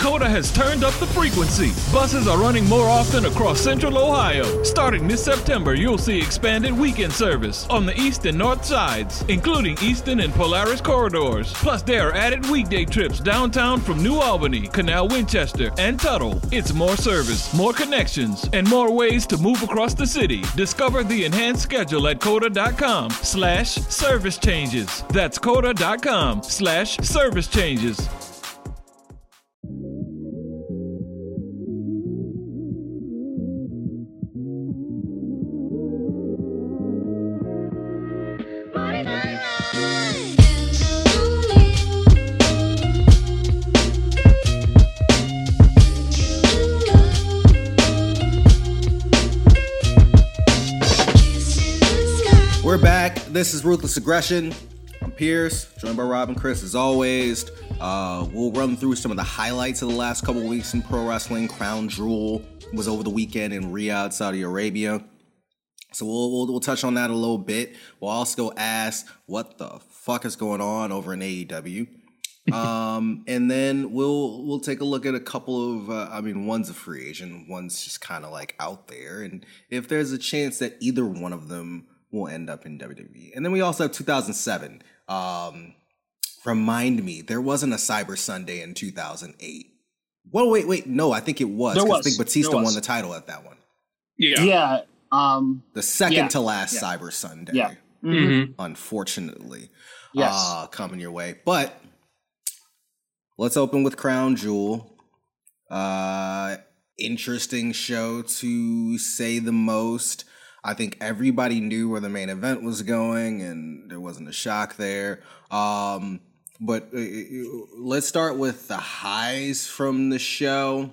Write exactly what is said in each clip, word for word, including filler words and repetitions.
COTA has turned up the frequency. Buses are running more often across Central Ohio. Starting this September, you'll see expanded weekend service on the east and north sides, including Easton and Polaris corridors. Plus, there are added weekday trips downtown from New Albany, Canal Winchester, and Tuttle. It's more service, more connections, and more ways to move across the city. Discover the enhanced schedule at COTA.com slash service changes. That's COTA.com slash service changes. We're back. This is Ruthless Aggression. I'm Pierce, joined by Rob and Chris as always. Uh, we'll run through some of the highlights of the last couple of weeks in pro wrestling. Crown Jewel was over the weekend in Riyadh, Saudi Arabia. So we'll, we'll, we'll touch on that a little bit. We'll also ask what the fuck is going on over in A E W. um, and then we'll we'll take a look at a couple of, uh, I mean, one's a free agent, one's just kind of like out there. And if there's a chance that either one of them will end up in W W E. And then we also have two thousand seven. Um, remind me, there wasn't a Cyber Sunday in two thousand eight. Well, wait, wait, no, I think it was. There was. I think Batista There was. won the title at that one. Yeah. Yeah. Um, The second Yeah. to last Yeah. Cyber Sunday. Yeah. Mm-hmm. Unfortunately. Yes. Uh, coming your way. But let's open with Crown Jewel. Uh, interesting show to say the most. I think everybody knew where the main event was going, and there wasn't a shock there. Um, but uh, let's start with the highs from the show,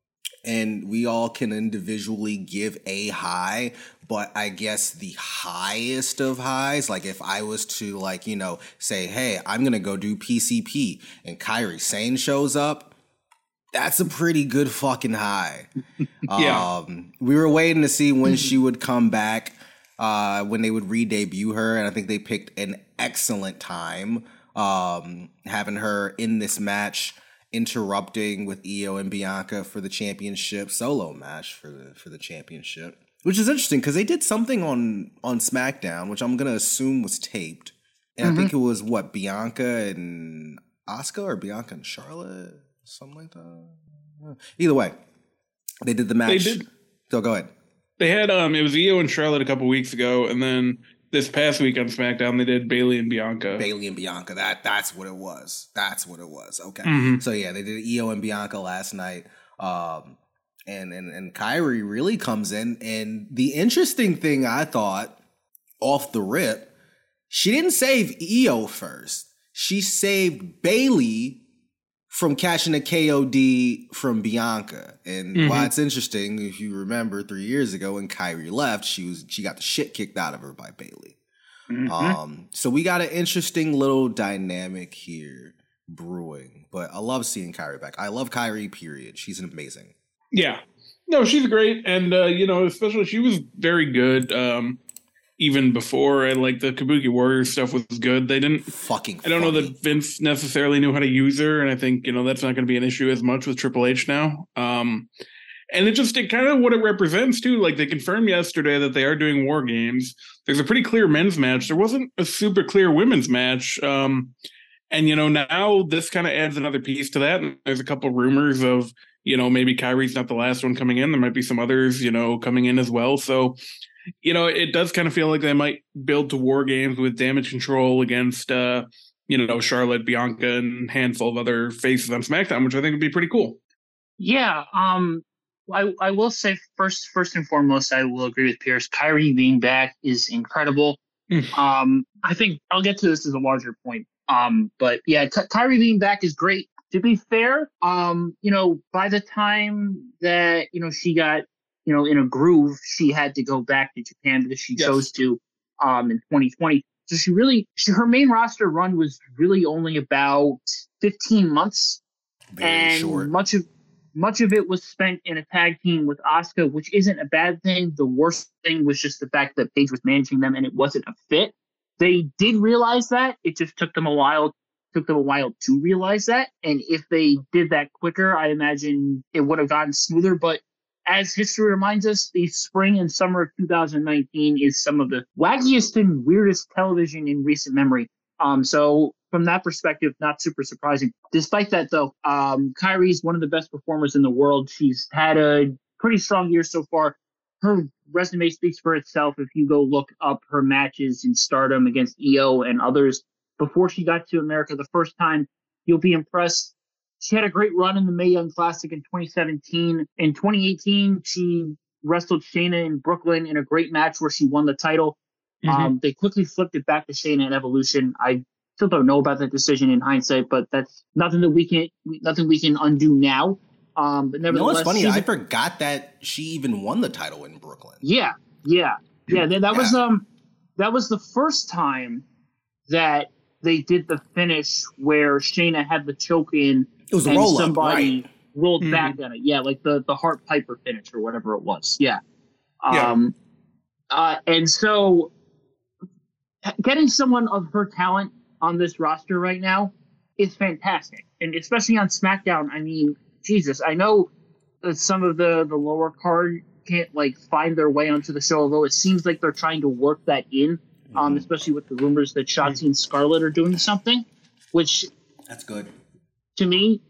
and we all can individually give a high. But I guess the highest of highs, like if I was to like, you know, say, hey, I'm going to go do P C P, and Kairi Sane shows up, that's a pretty good fucking high. Yeah. Um, we were waiting to see when she would come back, uh, when they would re-debut her, and I think they picked an excellent time, um, having her in this match, interrupting with Io and Bianca for the championship, solo match for the for the championship, which is interesting because they did something on on SmackDown, which I'm gonna assume was taped, and Mm-hmm. I think it was what, Bianca and Asuka or Bianca and Charlotte. Something like that. Either way, they did the match. They did. So go ahead. They had um, it was Io and Charlotte a couple weeks ago, and then this past week on SmackDown they did Bayley and Bianca. Bayley and Bianca. That that's what it was. That's what it was. Okay. Mhm. So yeah, they did Io and Bianca last night. Um, and and and Kairi really comes in, and the interesting thing I thought off the rip, she didn't save Io first. She saved Bayley from catching a K O D from Bianca. And Mhm. why it's interesting, if you remember three years ago when Kairi left, she was she got the shit kicked out of her by Bayley. Mhm. Um, so we got an interesting little dynamic here brewing. But I love seeing Kairi back. I love Kairi, period. She's amazing. Yeah. No, she's great, and uh, you know, especially she was very good. Um, even before, and like the Kabuki Warriors stuff was good. They didn't. Fucking I don't know funny. that Vince necessarily knew how to use her, and I think you know that's not going to be an issue as much with Triple H now. Um, and it just it kind of what it represents too. Like they confirmed yesterday that they are doing War Games. There's a pretty clear men's match. There wasn't a super clear women's match. Um, and you know now this kind of adds another piece to that. And there's a couple rumors of you know maybe Kairi's not the last one coming in. There might be some others you know coming in as well. So. You know, it does kind of feel like they might build to War Games with Damage Control against, uh, you know, Charlotte, Bianca, and a handful of other faces on SmackDown, which I think would be pretty cool. Yeah. Um, I, I will say first, first and foremost, I will agree with Pierce. Kyrie being back is incredible. Mm. um, I think I'll get to this as a larger point. Um, but yeah, Ky- Kyrie being back is great. To be fair, um, you know, by the time that, you know, she got, you know, in a groove, she had to go back to Japan because she Yes. chose to um, in twenty twenty. So she really, she, her main roster run was really only about fifteen months. Very and short. much of much of it was spent in a tag team with Asuka, which isn't a bad thing. The worst thing was just the fact that Paige was managing them and it wasn't a fit. They did realize that. It just took them a while took them a while to realize that. And if they did that quicker, I imagine it would have gotten smoother. But as history reminds us, the spring and summer of two thousand nineteen is some of the wackiest and weirdest television in recent memory. Um, so from that perspective, not super surprising. Despite that, though, um, Kairi's one of the best performers in the world. She's had a pretty strong year so far. Her resume speaks for itself. If you go look up her matches in Stardom against Io and others before she got to America the first time, you'll be impressed. She had a great run in the Mae Young Classic in twenty seventeen. In twenty eighteen, she wrestled Shayna in Brooklyn in a great match where she won the title. Mm-hmm. Um, they quickly flipped it back to Shayna at Evolution. I still don't know about that decision in hindsight, but that's nothing that we can nothing we can undo now. Um, but nevertheless, you know what's funny? I forgot that she even won the title in Brooklyn. Yeah, yeah, yeah. That, that yeah. was um, that was the first time that they did the finish where Shayna had the choke in. It was a and roll up, somebody right? rolled Mm-hmm. back on it. Yeah, like the the Hart Piper finish or whatever it was. Yeah. Yeah. Um, uh, and so getting someone of her talent on this roster right now is fantastic, and especially on SmackDown. I mean, Jesus, I know that some of the the lower card can't like find their way onto the show, although it seems like they're trying to work that in, um, mm-hmm. especially with the rumors that Shotzi and Scarlett are doing something, which that's good. To me,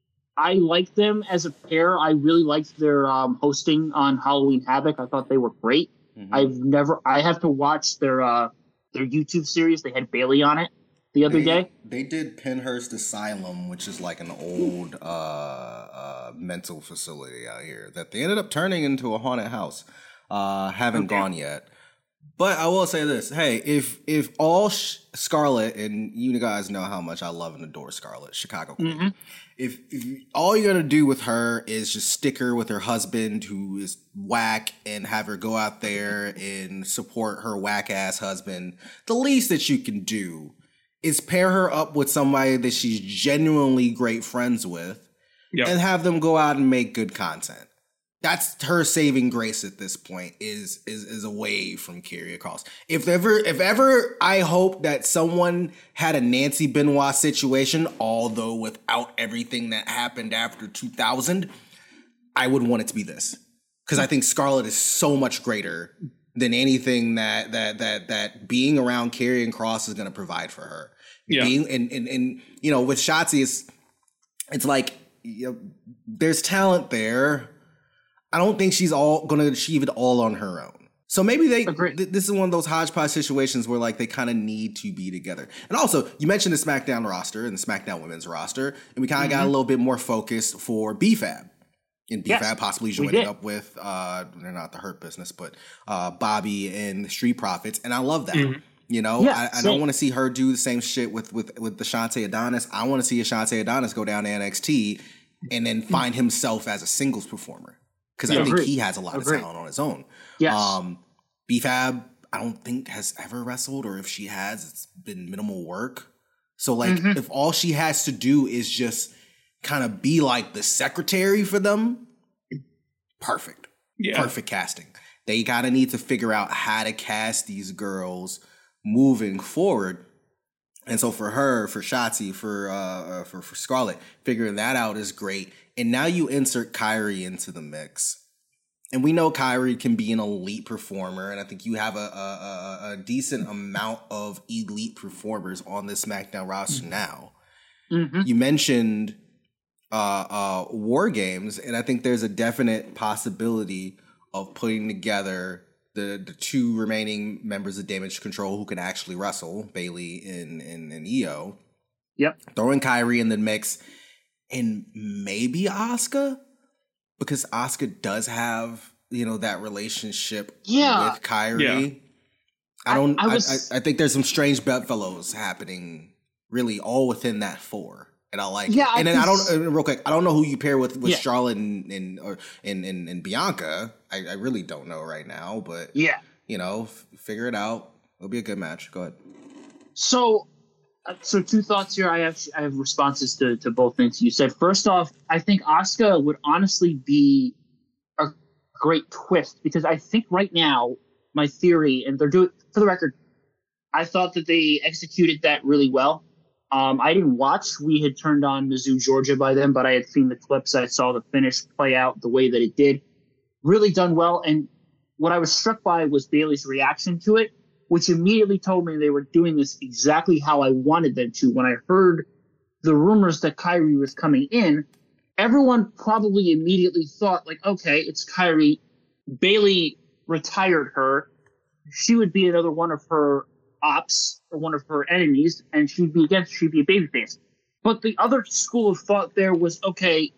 I like them as a pair. I really liked their um, hosting on Halloween Havoc. I thought they were great. Mm-hmm. I've never. I have to watch their uh, their YouTube series. They had Bailey on it the other they, day. They did Penhurst Asylum, which is like an old uh, uh, mental facility out here that they ended up turning into a haunted house. Uh, haven't okay. gone yet. But I will say this: hey, if if all Sh- Scarlett, and you guys know how much I love and adore Scarlett, Chicago Queen. Mm-hmm. If, if all you're gonna do with her is just stick her with her husband, who is whack, and have her go out there and support her whack ass husband, the least that you can do is pair her up with somebody that she's genuinely great friends with, yep. and have them go out and make good content. That's her saving grace at this point, is is is away from Karrion Kross. If ever, if ever, I hope that someone had a Nancy Benoit situation, although without everything that happened after two thousand, I would want it to be this, because I think Scarlett is so much greater than anything that that that that being around Karrion Kross is going to provide for her. Yeah, being and and and you know, with Shotzi, it's it's like, you know, there's talent there. I don't think she's all going to achieve it all on her own. So maybe they. Th- this is one of those hodgepodge situations where like they kind of need to be together. And also, you mentioned the SmackDown roster and the SmackDown Women's roster, and we kind of mm-hmm. got a little bit more focused for B F A B. And B F A B yes, possibly joining up with, uh, they're not the Hurt Business, but uh, Bobby and the Street Profits, and I love that. Mm-hmm. You know, yeah, I, I don't want to see her do the same shit with with with the Ashante Adonis. I want to see Ashante Adonis go down to N X T and then find himself as a singles performer. Because yeah, I think agreed. he has a lot agreed. of talent on his own. Yes. Um, B F A B, I don't think has ever wrestled, or if she has, it's been minimal work. So, like, mm-hmm. if all she has to do is just kind of be like the secretary for them, perfect. Yeah. Perfect casting. They kind of need to figure out how to cast these girls moving forward. And so for her, for Shotzi, for uh, for for Scarlett, figuring that out is great. And now you insert Kairi into the mix, and we know Kairi can be an elite performer. And I think you have a a, a, a decent amount of elite performers on this SmackDown roster mm-hmm. now. Mm-hmm. You mentioned uh, uh, War Games, and I think there's a definite possibility of putting together the the two remaining members of Damage Control who can actually wrestle, Bailey and, and, and Io. Yep. Throwing Kairi in the mix, and maybe Asuka, because Asuka does have, you know, that relationship yeah. with Kairi. Yeah. I don't. I, I, was, I, I think there's some strange bedfellows happening, really, all within that four. And I like yeah, it. And I then I don't, uh, real quick, I don't know who you pair with, with yeah. Charlotte and and, or, and and and Bianca. I, I really don't know right now, but yeah, you know, f- figure it out. It'll be a good match. Go ahead. So, uh, so two thoughts here. I have I have responses to, to both things you said. First off, I think Asuka would honestly be a great twist, because I think right now my theory, and they're doing, for the record, I thought that they executed that really well. Um, I didn't watch. We had turned on Mizzou, Georgia by then, but I had seen the clips. I saw the finish play out the way that it did. Really done well. And what I was struck by was Bailey's reaction to it, which immediately told me they were doing this exactly how I wanted them to. When I heard the rumors that Kairi was coming in, everyone probably immediately thought, like, okay, it's Kairi. Bailey retired her. She would be another one of her ops or one of her enemies, and she'd be against, she'd be a babyface. But the other school of thought there was, okay,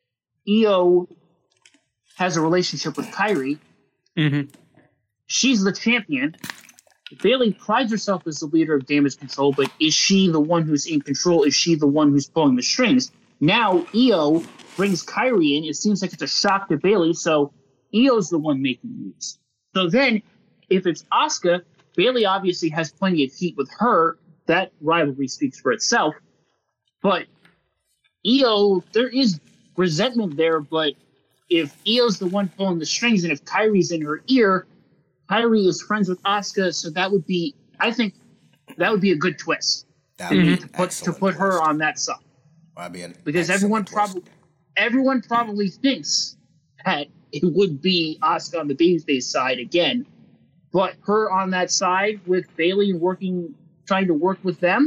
Io has a relationship with Kairi. Mm-hmm. She's the champion. Bailey prides herself as the leader of Damage Control, but is she the one who's in control? Is she the one who's pulling the strings? Now Io brings Kairi in. It seems like it's a shock to Bailey, so Io's the one making moves. So then, if it's Asuka, Bailey obviously has plenty of heat with her. That rivalry speaks for itself. But Io, there is resentment there, but if Io's the one pulling the strings and if Kairi's in her ear, Kairi is friends with Asuka, so that would be, I think, that would be a good twist. That would be to put, to put her on that side. That'd be an because everyone probably everyone probably thinks that it would be Asuka on the babyface side again. But her on that side with Bailey working, trying to work with them,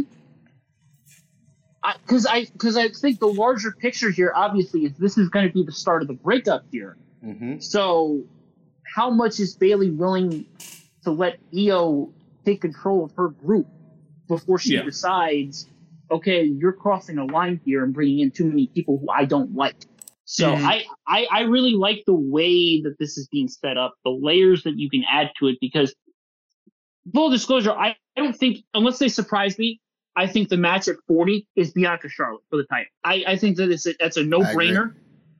because I because I, I think the larger picture here, obviously, is this is going to be the start of the breakup here. Mm-hmm. So, how much is Bailey willing to let Io take control of her group before she yeah. decides, okay, you're crossing a line here and bringing in too many people who I don't like? So mm-hmm. I, I, I really like the way that this is being set up, the layers that you can add to it, because full disclosure, I, I don't think, unless they surprise me, I think the match at forty is Bianca Charlotte for the title. I, I think that it's a, that's a no-brainer.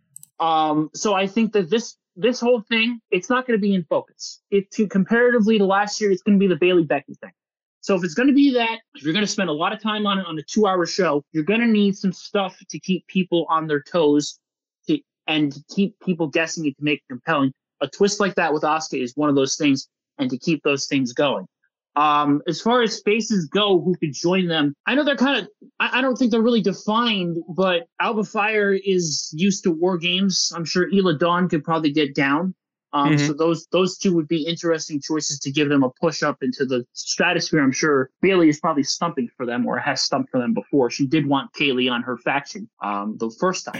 Um, so I think that this this whole thing, it's not going to be in focus. It, to, comparatively to last year, it's going to be the Bailey Becky thing. So if it's going to be that, if you're going to spend a lot of time on it on a two-hour show, you're going to need some stuff to keep people on their toes to, and to keep people guessing it to make it compelling. A twist like that with Asuka is one of those things, and to keep those things going. Um, as far as spaces go, who could join them, I know they're kind of, I, I don't think they're really defined, but Alba Fire is used to war games. I'm sure Ela Dawn could probably get down. Um, mm-hmm. So those those two would be interesting choices to give them a push up into the stratosphere. I'm sure Bailey is probably stumping for them or has stumped for them before. She did want Kaylee on her faction um, the first time.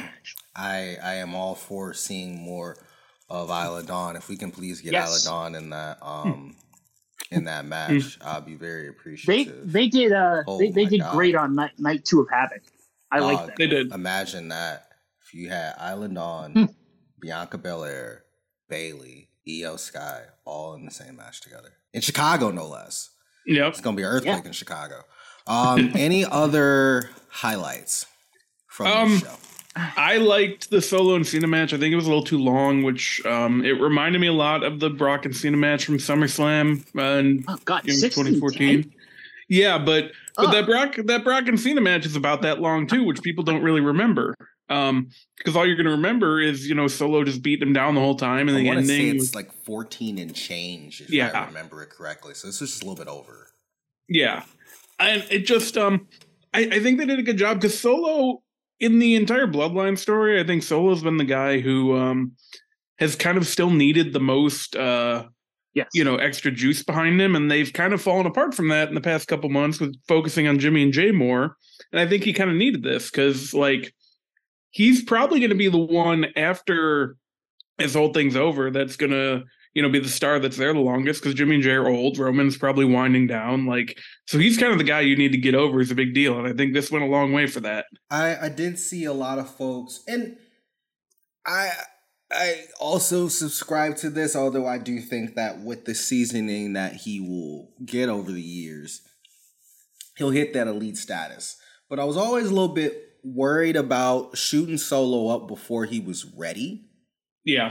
I, I am all for seeing more of Isla Dawn. If we can please get yes. Isla Dawn in that um, in that match, I'll be very appreciative. They they did uh oh they, they did God. great on night, night two of Havoc. I uh, like that. They did. Imagine that if you had Isla Dawn, Hmm. Bianca Belair, Bailey, Io Sky, all in the same match together in Chicago, no less. Yep. It's gonna be an earthquake yeah. in Chicago. Um, any other highlights from um, the show? I liked the Solo and Cena match. I think it was a little too long, which um, it reminded me a lot of the Brock and Cena match from SummerSlam uh, in oh, God, you know, twenty fourteen. Yeah, but but oh. that Brock that Brock and Cena match is about that long too, which people don't really remember. Um, because all you're going to remember is, you know, Solo just beating him down the whole time, and I the ending. Say it's like fourteen and change, if yeah. I remember it correctly. So this is just a little bit over. Yeah, and it just um, I, I think they did a good job because Solo. In the entire Bloodline story, I think Solo's been the guy who um, has kind of still needed the most, uh, yes. you know, extra juice behind him, and they've kind of fallen apart from that in the past couple months with focusing on Jimmy and Jay more. And I think he kind of needed this because, like, he's probably going to be the one after this whole thing's over that's going to, you know, be the star that's there the longest because Jimmy and Jay are old. Roman's probably winding down. Like, so he's kind of the guy you need to get over is a big deal. And I think this went a long way for that. I, I did see a lot of folks, and I I also subscribe to this, although I do think that with the seasoning that he will get over the years, he'll hit that elite status. But I was always a little bit worried about shooting Solo up before he was ready. Yeah.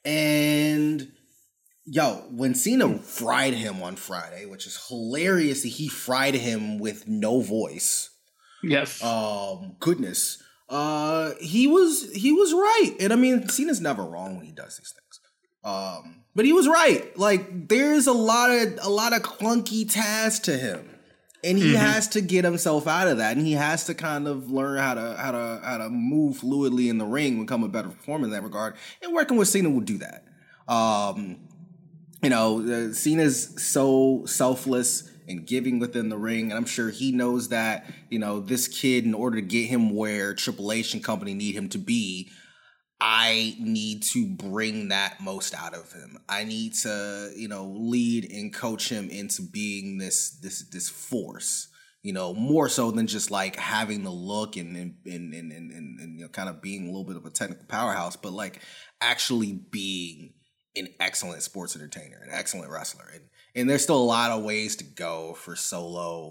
And yo, when Cena fried him on Friday, which is hilarious that he fried him with no voice. Yes. Um, goodness. Uh, he was he was right, and I mean, Cena's never wrong when he does these things. Um, but he was right. Like, there's a lot of a lot of clunky tasks to him. And he Mm-hmm. has to get himself out of that, and he has to kind of learn how to how to how to move fluidly in the ring, become a better performer in that regard. And working with Cena will do that. Um, you know, uh, Cena's so selfless and giving within the ring, and I'm sure he knows that. You know, this kid, in order to get him where Triple H and company need him to be, I need to bring that most out of him. I need to, you know, lead and coach him into being this this this force, you know, more so than just like having the look and and and and, and, and you know, kind of being a little bit of a technical powerhouse, but like actually being an excellent sports entertainer, an excellent wrestler. And and there's still a lot of ways to go for Solo,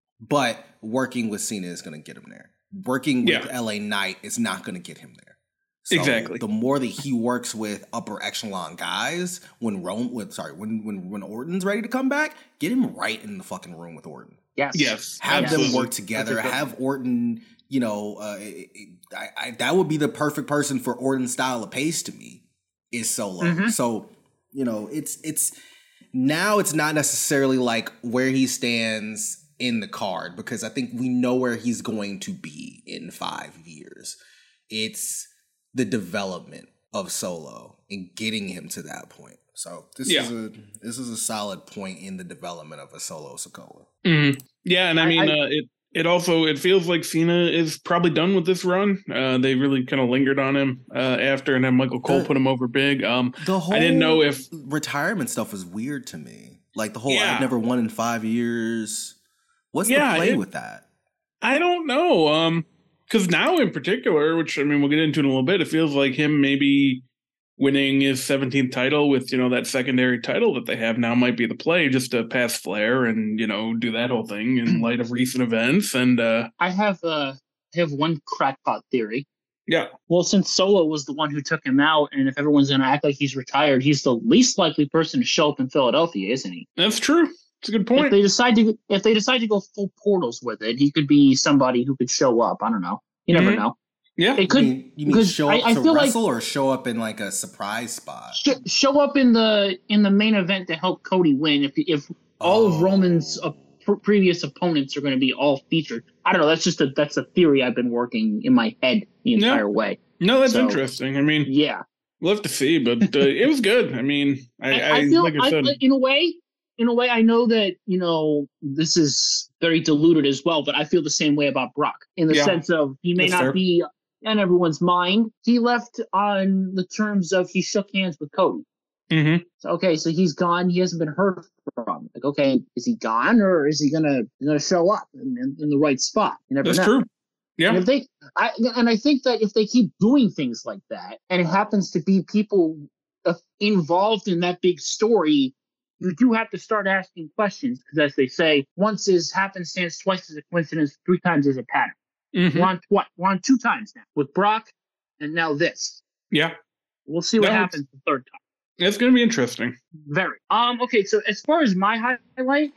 but working with Cena is going to get him there. Working with Yeah. L A Knight is not going to get him there. So Exactly. the more that he works with upper echelon guys, when Rome, with sorry, when when when Orton's ready to come back, get him right in the fucking room with Orton. Yes. Yes. Have absolutely. them work together. That's a good Have Orton, you know, uh, it, it, I, I, that would be the perfect person for Orton's style of pace to me. Is Solo. Mhm. So you know, it's it's now it's not necessarily like where he stands in the card, because I think we know where he's going to be in five years. It's the development of Solo and getting him to that point. So this Yeah. is a this is a solid point in the development of a Solo Sikoa. Mhm. Yeah, and I I- mean, I- uh, it it also it feels like Cena is probably done with this run. Uh, they really kind of lingered on him uh, after, and then Michael Cole The- put him over big. Um, The whole I didn't know if retirement stuff was weird to me. Like the whole Yeah. I've never won in five years. What's Yeah, the play it- with that? I don't know. Um, because now in particular, which I mean we'll get into in a little bit, it feels like him maybe winning his seventeenth title with, you know, that secondary title that they have now might be the play, just to pass Flair and, you know, do that whole thing in light of recent events. And uh I have uh I have one crackpot theory. yeah, Well, since Solo was the one who took him out, and if everyone's going to act like he's retired, he's the least likely person to show up in Philadelphia, isn't he? that's true. It's a good If point. they decide to, if they decide to go full portals with it, he could be somebody who could show up. I don't know. You never Mhm. know. Yeah. It You could mean, you mean because show I- up I to feel like- wrestle or show up in like a surprise spot? sh- show up in the in the main event to help Cody win. If if all of Oh. Roman's uh, pr- previous opponents are going to be all featured, I don't know. That's just a that's a theory I've been working in my head the Yeah. entire way. No, that's So- interesting. I mean, Yeah. we'll have to see, but uh, it was good. I mean, I, I, I, I feel like I I, said, in a way, in a way, I know that, you know, this is very diluted as well, but I feel the same way about Brock in the Yeah. sense of he may That's not fair. be in everyone's mind. He left on the terms of he shook hands with Cody. mhm. So, okay, so he's gone. He hasn't been heard from. Like, okay, is he gone or is he gonna gonna show up in, in, in the right spot? You never That's know. true. And Yeah. if they, I and I think that if they keep doing things like that, and it happens to be people uh, involved in that big story, you do have to start asking questions because, as they say, once is happenstance, twice is a coincidence, three times is a pattern. Mhm. We're on what? We're on two times now with Brock, and now this. Yeah. We'll see what No, it's- happens the third time. It's going to be interesting. Very. Um. Okay. So as far as my highlight,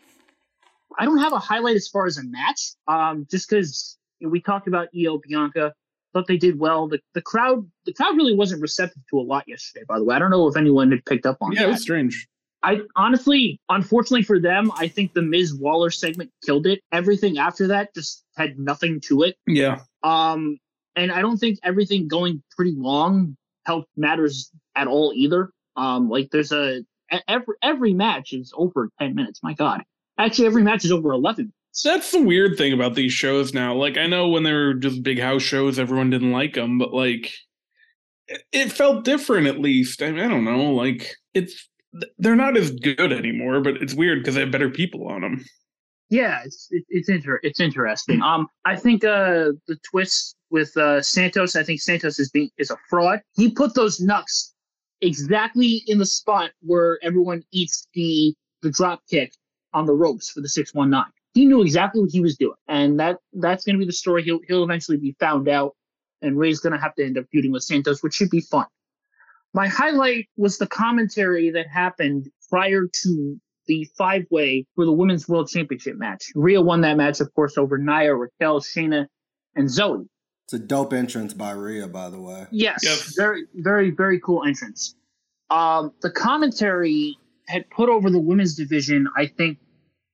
I don't have a highlight as far as a match. Um. Just because we talked about Io Bianca, thought they did well. The the crowd the crowd really wasn't receptive to a lot yesterday. By the way, I don't know if anyone had picked up on Yeah, it that. was strange. I honestly, unfortunately for them, I think the Miz Waller segment killed it. Everything after that just had nothing to it. Yeah. Um. And I don't think everything going pretty long helped matters at all either. Um, like there's a every every match is over ten minutes. My God, actually every match is over eleven. That's the weird thing about these shows now. Like, I know when they were just big house shows, everyone didn't like them, but like, it, it felt different at least. I mean, I don't know. Like, it's they're not as good anymore, but it's weird because they have better people on them. Yeah, it's it, it's inter- it's interesting. Um, I think uh the twist with uh Santos, I think Santos is being is a fraud. He put those knucks exactly in the spot where everyone eats the the drop kick on the ropes for the six one nine. He knew exactly what he was doing, and that that's going to be the story. He'll he'll eventually be found out, and Ray's going to have to end up feuding with Santos, which should be fun. My highlight was the commentary that happened prior to the five-way for the Women's World Championship match. Rhea won that match, of course, over Nia, Raquel, Shayna, and Zoe. It's a dope entrance by Rhea, by the way. Yes, Yes. very, very, very cool entrance. Um, the commentary had put over the women's division, I think,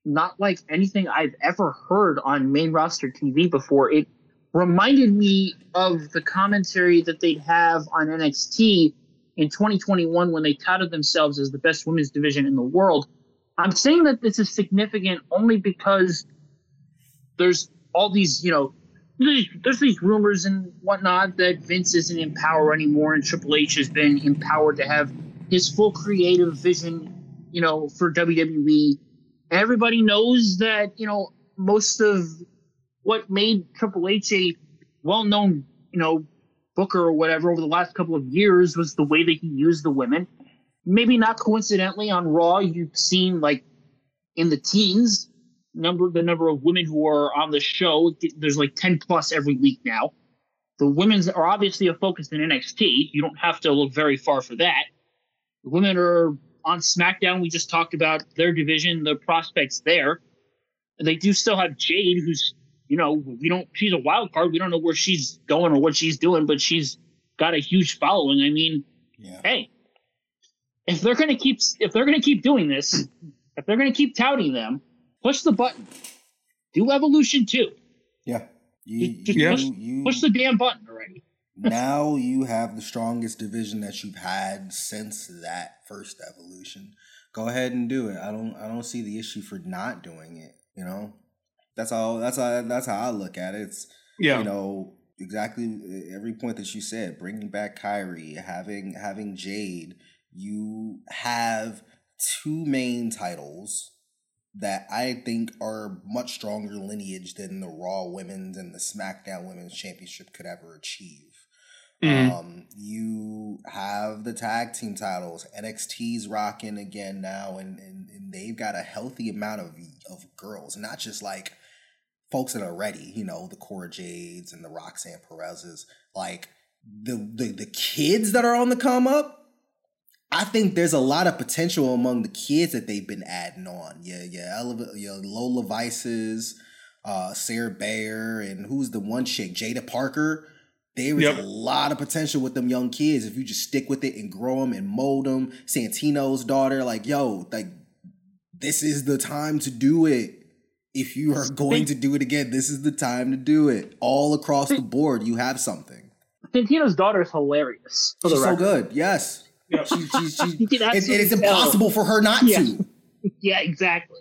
not like anything I've ever heard on main roster T V before. It reminded me of the commentary that they'd have on N X T in twenty twenty-one when they touted themselves as the best women's division in the world. I'm saying that this is significant only because there's all these, you know, there's these rumors and whatnot that Vince isn't in power anymore and Triple H has been empowered to have his full creative vision, you know, for W W E. Everybody knows that, you know, most of what made Triple H a well-known, you know, booker or whatever over the last couple of years was the way that he used the women. Maybe not coincidentally on Raw, you've seen like in the teens, number the number of women who are on the show. There's like ten plus every week now. The women's are obviously a focus in N X T. You don't have to look very far for that. The women are on SmackDown. We just talked about their division, the prospects there. And they do still have Jade, who's, you know, we don't, she's a wild card. We don't know where she's going or what she's doing, but she's got a huge following. I mean, yeah. Hey, if they're going to keep, if they're going to keep doing this, if they're going to keep touting them, push the button. Do Evolution too. Yeah. You, just yeah. Push, you, push the damn button already. Now you have the strongest division that you've had since that first Evolution. Go ahead and do it. I don't I don't see the issue for not doing it, you know? That's all that's how that's how I look at it. It's yeah. you know, exactly every point that you said, bringing back Kairi, having having Jade, you have two main titles that I think are much stronger lineage than the Raw Women's and the SmackDown Women's Championship could ever achieve. Mm. Um, you have the tag team titles. N X T's rocking again now, and, and, and they've got a healthy amount of of girls, not just like folks that are ready, you know, the Cora Jades and the Roxanne Perez's. Like the, the, the kids that are on the come up, I think there's a lot of potential among the kids that they've been adding on. Yeah, yeah, Ele- yeah Lola Vices, uh, Sarah Bayer, and who's the one chick, Jada Parker. There is yep. a lot of potential with them young kids if you just stick with it and grow them and mold them. Santino's daughter, like, yo, like, this is the time to do it. If you are going to do it again, this is the time to do it. All across the board, you have something. Santino's daughter is hilarious. She's so good, yes. Yep. She, she, she, and, and it's impossible for her not yeah. to. Yeah, exactly.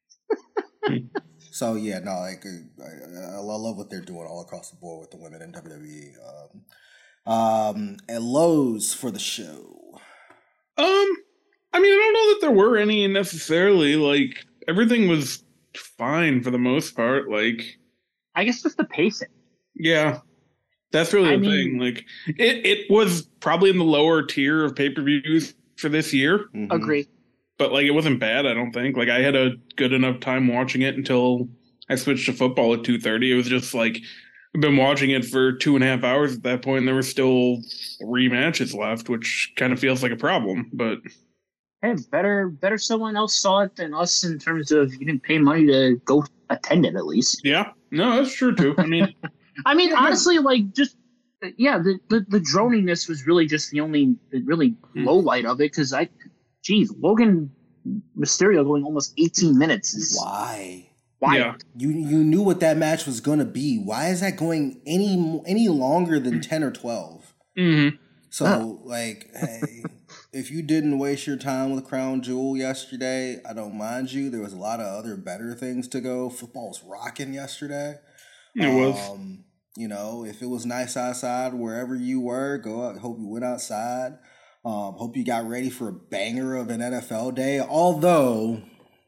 So yeah, no, like I, I love what they're doing all across the board with the women in W W E. Um, um, and lows for the show. Um, I mean, I don't know that there were any necessarily. Like everything was fine for the most part. Like, I guess just the pacing. Yeah, that's really I the mean, thing. Like, it it was probably in the lower tier of pay per views for this year. Mm-hmm. Agree. But, like, it wasn't bad, I don't think. Like, I had a good enough time watching it until I switched to football at two thirty. It was just, like, I've been watching it for two and a half hours at that point, and there were still three matches left, which kind of feels like a problem, but... Hey, better better someone else saw it than us in terms of you didn't pay money to go attend it, at least. Yeah. No, that's true, too. I mean... I mean, honestly, like, just... Yeah, the, the, the droniness was really just the only the really hmm. low light of it, because I... Geez, Logan Mysterio going almost eighteen minutes. Is, why? Why? Yeah. You you knew what that match was going to be. Why is that going any any longer than ten or twelve? Mm-hmm. So, huh. like, hey, if you didn't waste your time with Crown Jewel yesterday, I don't mind you. There was a lot of other better things to go. Football was rocking yesterday. It um, was. You know, if it was nice outside wherever you were, go out. Hope you went outside. Um, hope you got ready for a banger of an N F L day. Although,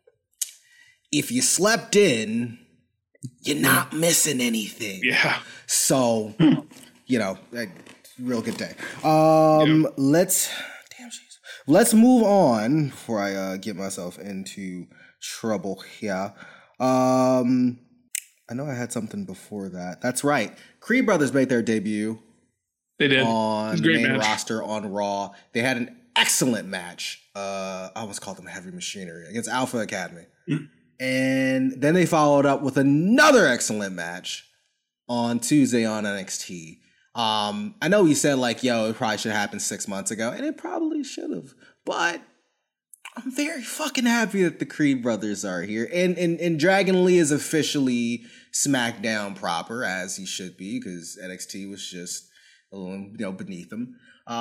if you slept in, you're not missing anything. Yeah. So, you know, a real good day. Um, yep. Let's, damn, jeez. Let's move on before I uh, get myself into trouble here. Um, I know I had something before that. That's right. Creed Brothers made their debut. They did. On the main match. roster on Raw. They had an excellent match. Uh, I almost called them Heavy Machinery against Alpha Academy. Mm. And then they followed up with another excellent match on Tuesday on N X T. Um, I know you said like, yo, it probably should have happened six months ago. And it probably should have. But I'm very fucking happy that the Creed brothers are here. And and, and Dragon Lee is officially SmackDown proper, as he should be, because N X T was just a little, you know, beneath him.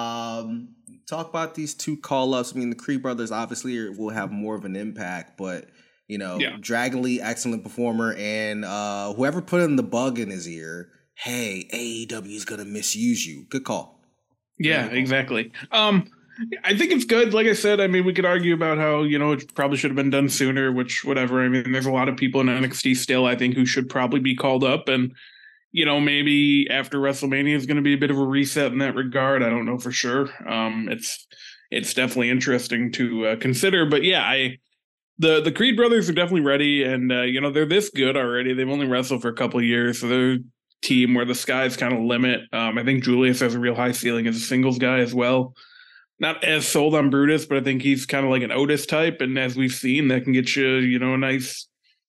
Um, talk about these two call-ups. I mean, the Creed brothers obviously are, will have more of an impact, but, you know, yeah. Dragon Lee, excellent performer, and uh, whoever put in the bug in his ear, hey, A E W is going to misuse you. Good call. Yeah, Good call. Exactly. Um, I think it's good. Like I said, I mean, we could argue about how, you know, it probably should have been done sooner, which whatever. I mean, there's a lot of people in N X T still, I think, who should probably be called up. And, you know, maybe after WrestleMania is going to be a bit of a reset in that regard. I don't know for sure. Um, it's it's definitely interesting to uh, consider. But yeah, I the the Creed brothers are definitely ready. And, uh, you know, they're this good already. They've only wrestled for a couple of years. So they're a team where the sky's kind of limit. Um, I think Julius has a real high ceiling as a singles guy as well. Not as sold on Brutus, but I think he's kind of like an Otis type. And as we've seen, that can get you, you know, a nice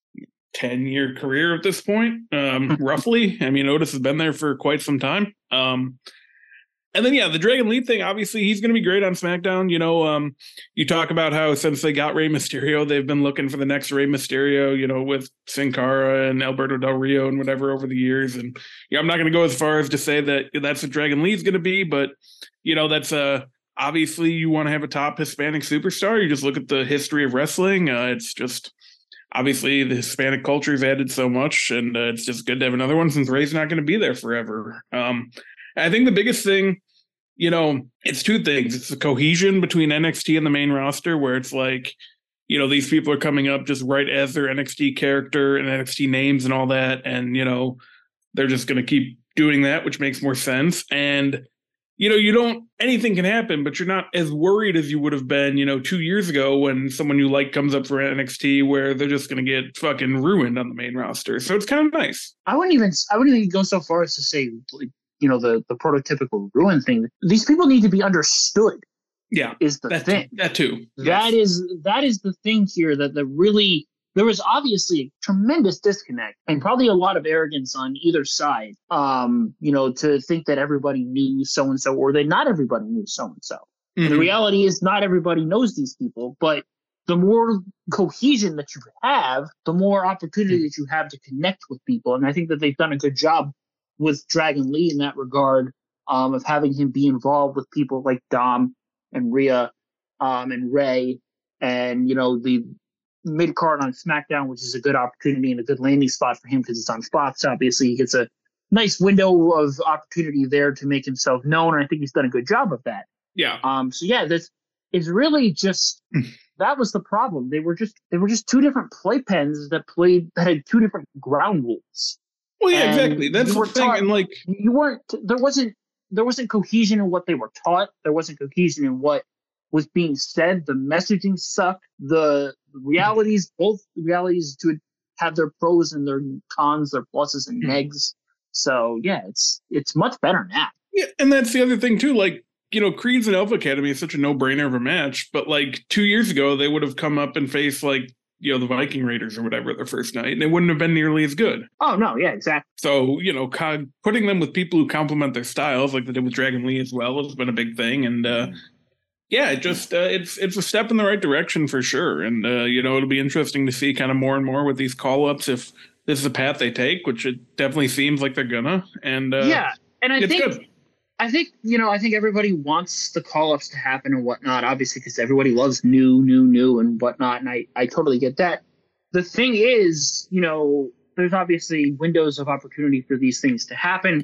ten-year career at this point, um, roughly. I mean, Otis has been there for quite some time. Um, and then, yeah, the Dragon Lee thing, obviously, he's going to be great on SmackDown. You know, um, you talk about how since they got Rey Mysterio, they've been looking for the next Rey Mysterio, you know, with Sin Cara and Alberto Del Rio and whatever over the years. And, yeah, I'm not going to go as far as to say that that's what Dragon Lee's going to be, but, you know, that's a... Uh, Obviously, you want to have a top Hispanic superstar. You just look at the history of wrestling. Uh, it's just, obviously, the Hispanic culture has added so much, and uh, it's just good to have another one since Rey's not going to be there forever. Um, I think the biggest thing, you know, it's two things. It's the cohesion between N X T and the main roster, where it's like, you know, these people are coming up just right as their N X T character and N X T names and all that, and, you know, they're just going to keep doing that, which makes more sense. And you know, you don't, anything can happen, but you're not as worried as you would have been, you know, two years ago when someone you like comes up for N X T where they're just going to get fucking ruined on the main roster. So it's kind of nice. I wouldn't even, I wouldn't even go so far as to say, you know, the, the prototypical ruin thing. These people need to be understood. Yeah. Is the that, thing. That too. That yes. is, that is the thing here that, that really, there was obviously a tremendous disconnect and probably a lot of arrogance on either side, um, you know, to think that everybody knew so-and-so or that not everybody knew so-and-so. Mm-hmm. And the reality is not everybody knows these people, but the more cohesion that you have, the more opportunity mm-hmm. that you have to connect with people. And I think that they've done a good job with Dragon Lee in that regard, um, of having him be involved with people like Dom and Rhea, um, and Rey, and, you know, the mid-card on SmackDown, which is a good opportunity and a good landing spot for him because it's on Fox. Obviously, he gets a nice window of opportunity there to make himself known, and I think he's done a good job of that. Yeah. Um. So yeah, this is really just that was the problem. They were just they were just two different playpens that played that had two different ground rules. Well, yeah, and exactly. That's the thing, taught, and like you weren't there wasn't there wasn't cohesion in what they were taught. There wasn't cohesion in what was being said. The messaging sucked. The realities, both realities, to have their pros and their cons, their pluses and negs. So yeah, it's it's much better now. Yeah, and that's the other thing too. Like, you know, Creeds and Alpha Academy is such a no-brainer of a match, but like two years ago, they would have come up and faced like, you know, the Viking Raiders or whatever their first night, and it wouldn't have been nearly as good. Oh no, yeah, exactly. So, you know, co- putting them with people who complement their styles, like they did with Dragon Lee as well, has been a big thing, and. uh Yeah, it just uh, it's it's a step in the right direction for sure, and uh, you know, it'll be interesting to see kind of more and more with these call-ups if this is the path they take, which it definitely seems like they're gonna. And uh, yeah, and I it's think good. I think you know I think everybody wants the call-ups to happen and whatnot, obviously, because everybody loves new, new, new and whatnot, and I I totally get that. The thing is, you know, there's obviously windows of opportunity for these things to happen.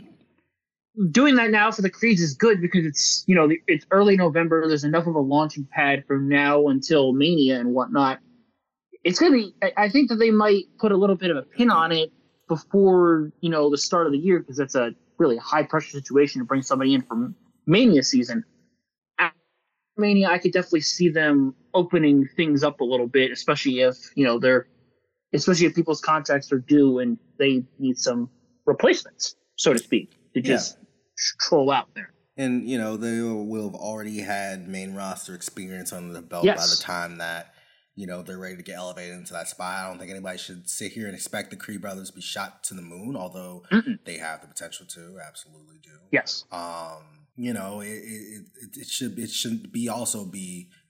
Doing that now for the Creeds is good because it's, you know, it's early November. There's enough of a launching pad from now until Mania and whatnot. It's going to be, I think that they might put a little bit of a pin on it before, you know, the start of the year, because that's a really high pressure situation to bring somebody in for Mania season. After Mania, I could definitely see them opening things up a little bit, especially if, you know, they're, especially if people's contracts are due and they need some replacements, so to speak, to just yeah. troll out there. And, you know, they will have already had main roster experience under the belt yes. by the time that, you know, they're ready to get elevated into that spot. I don't think anybody should sit here and expect the Creed brothers to be shot to the moon, although Mm-mm. they have the potential to, absolutely do. Yes. Um, you know, it, it, it, it should it should be also be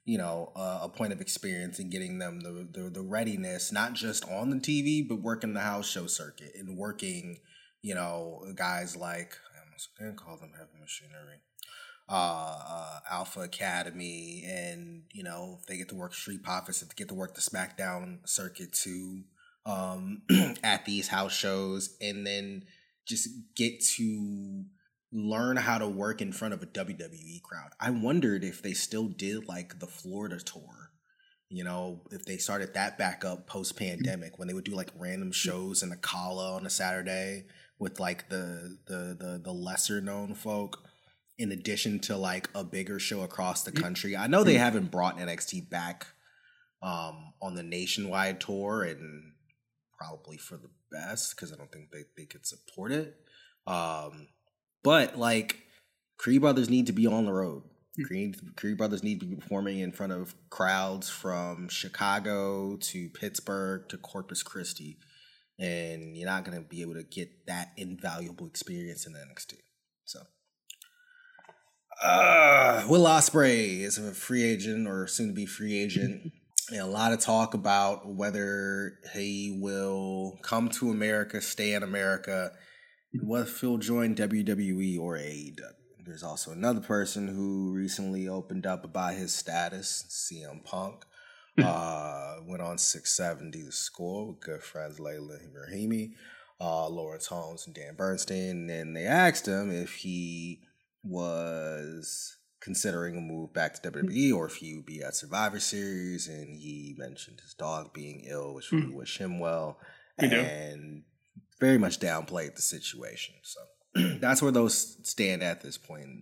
you know, uh, a point of experience in getting them the, the the readiness, not just on the T V, but working the house show circuit and working, you know, guys like, I almost can't call them Heavy Machinery, uh, uh, Alpha Academy, and, you know, if they get to work Street Profits, if they get to work the SmackDown circuit too, um, at these house shows, and then just get to learn how to work in front of a W W E crowd. I wondered if they still did like the Florida tour, you know, if they started that back up post pandemic when they would do like random shows in Ocala on a Saturday with like the the the, the lesser known folk, in addition to like a bigger show across the country. I know they haven't brought N X T back um, on the nationwide tour, and probably for the best, because I don't think they, they could support it. Um, but like, Creed Brothers need to be on the road. Creed, Creed Brothers need to be performing in front of crowds from Chicago to Pittsburgh to Corpus Christi. And you're not going to be able to get that invaluable experience in N X T. So, uh, Will Ospreay is a free agent or soon to be free agent. And a lot of talk about whether he will come to America, stay in America, what if he'll join W W E or A E W. There's also another person who recently opened up about his status, C M Punk. uh, went on six seventy The Score with good friends Layla Rahimi, uh, Lawrence Holmes, and Dan Bernstein. And they asked him if he was considering a move back to W W E or if he would be at Survivor Series. And he mentioned his dog being ill, which we wish him well. We and do. Very much downplayed the situation. So that's where those stand at this point in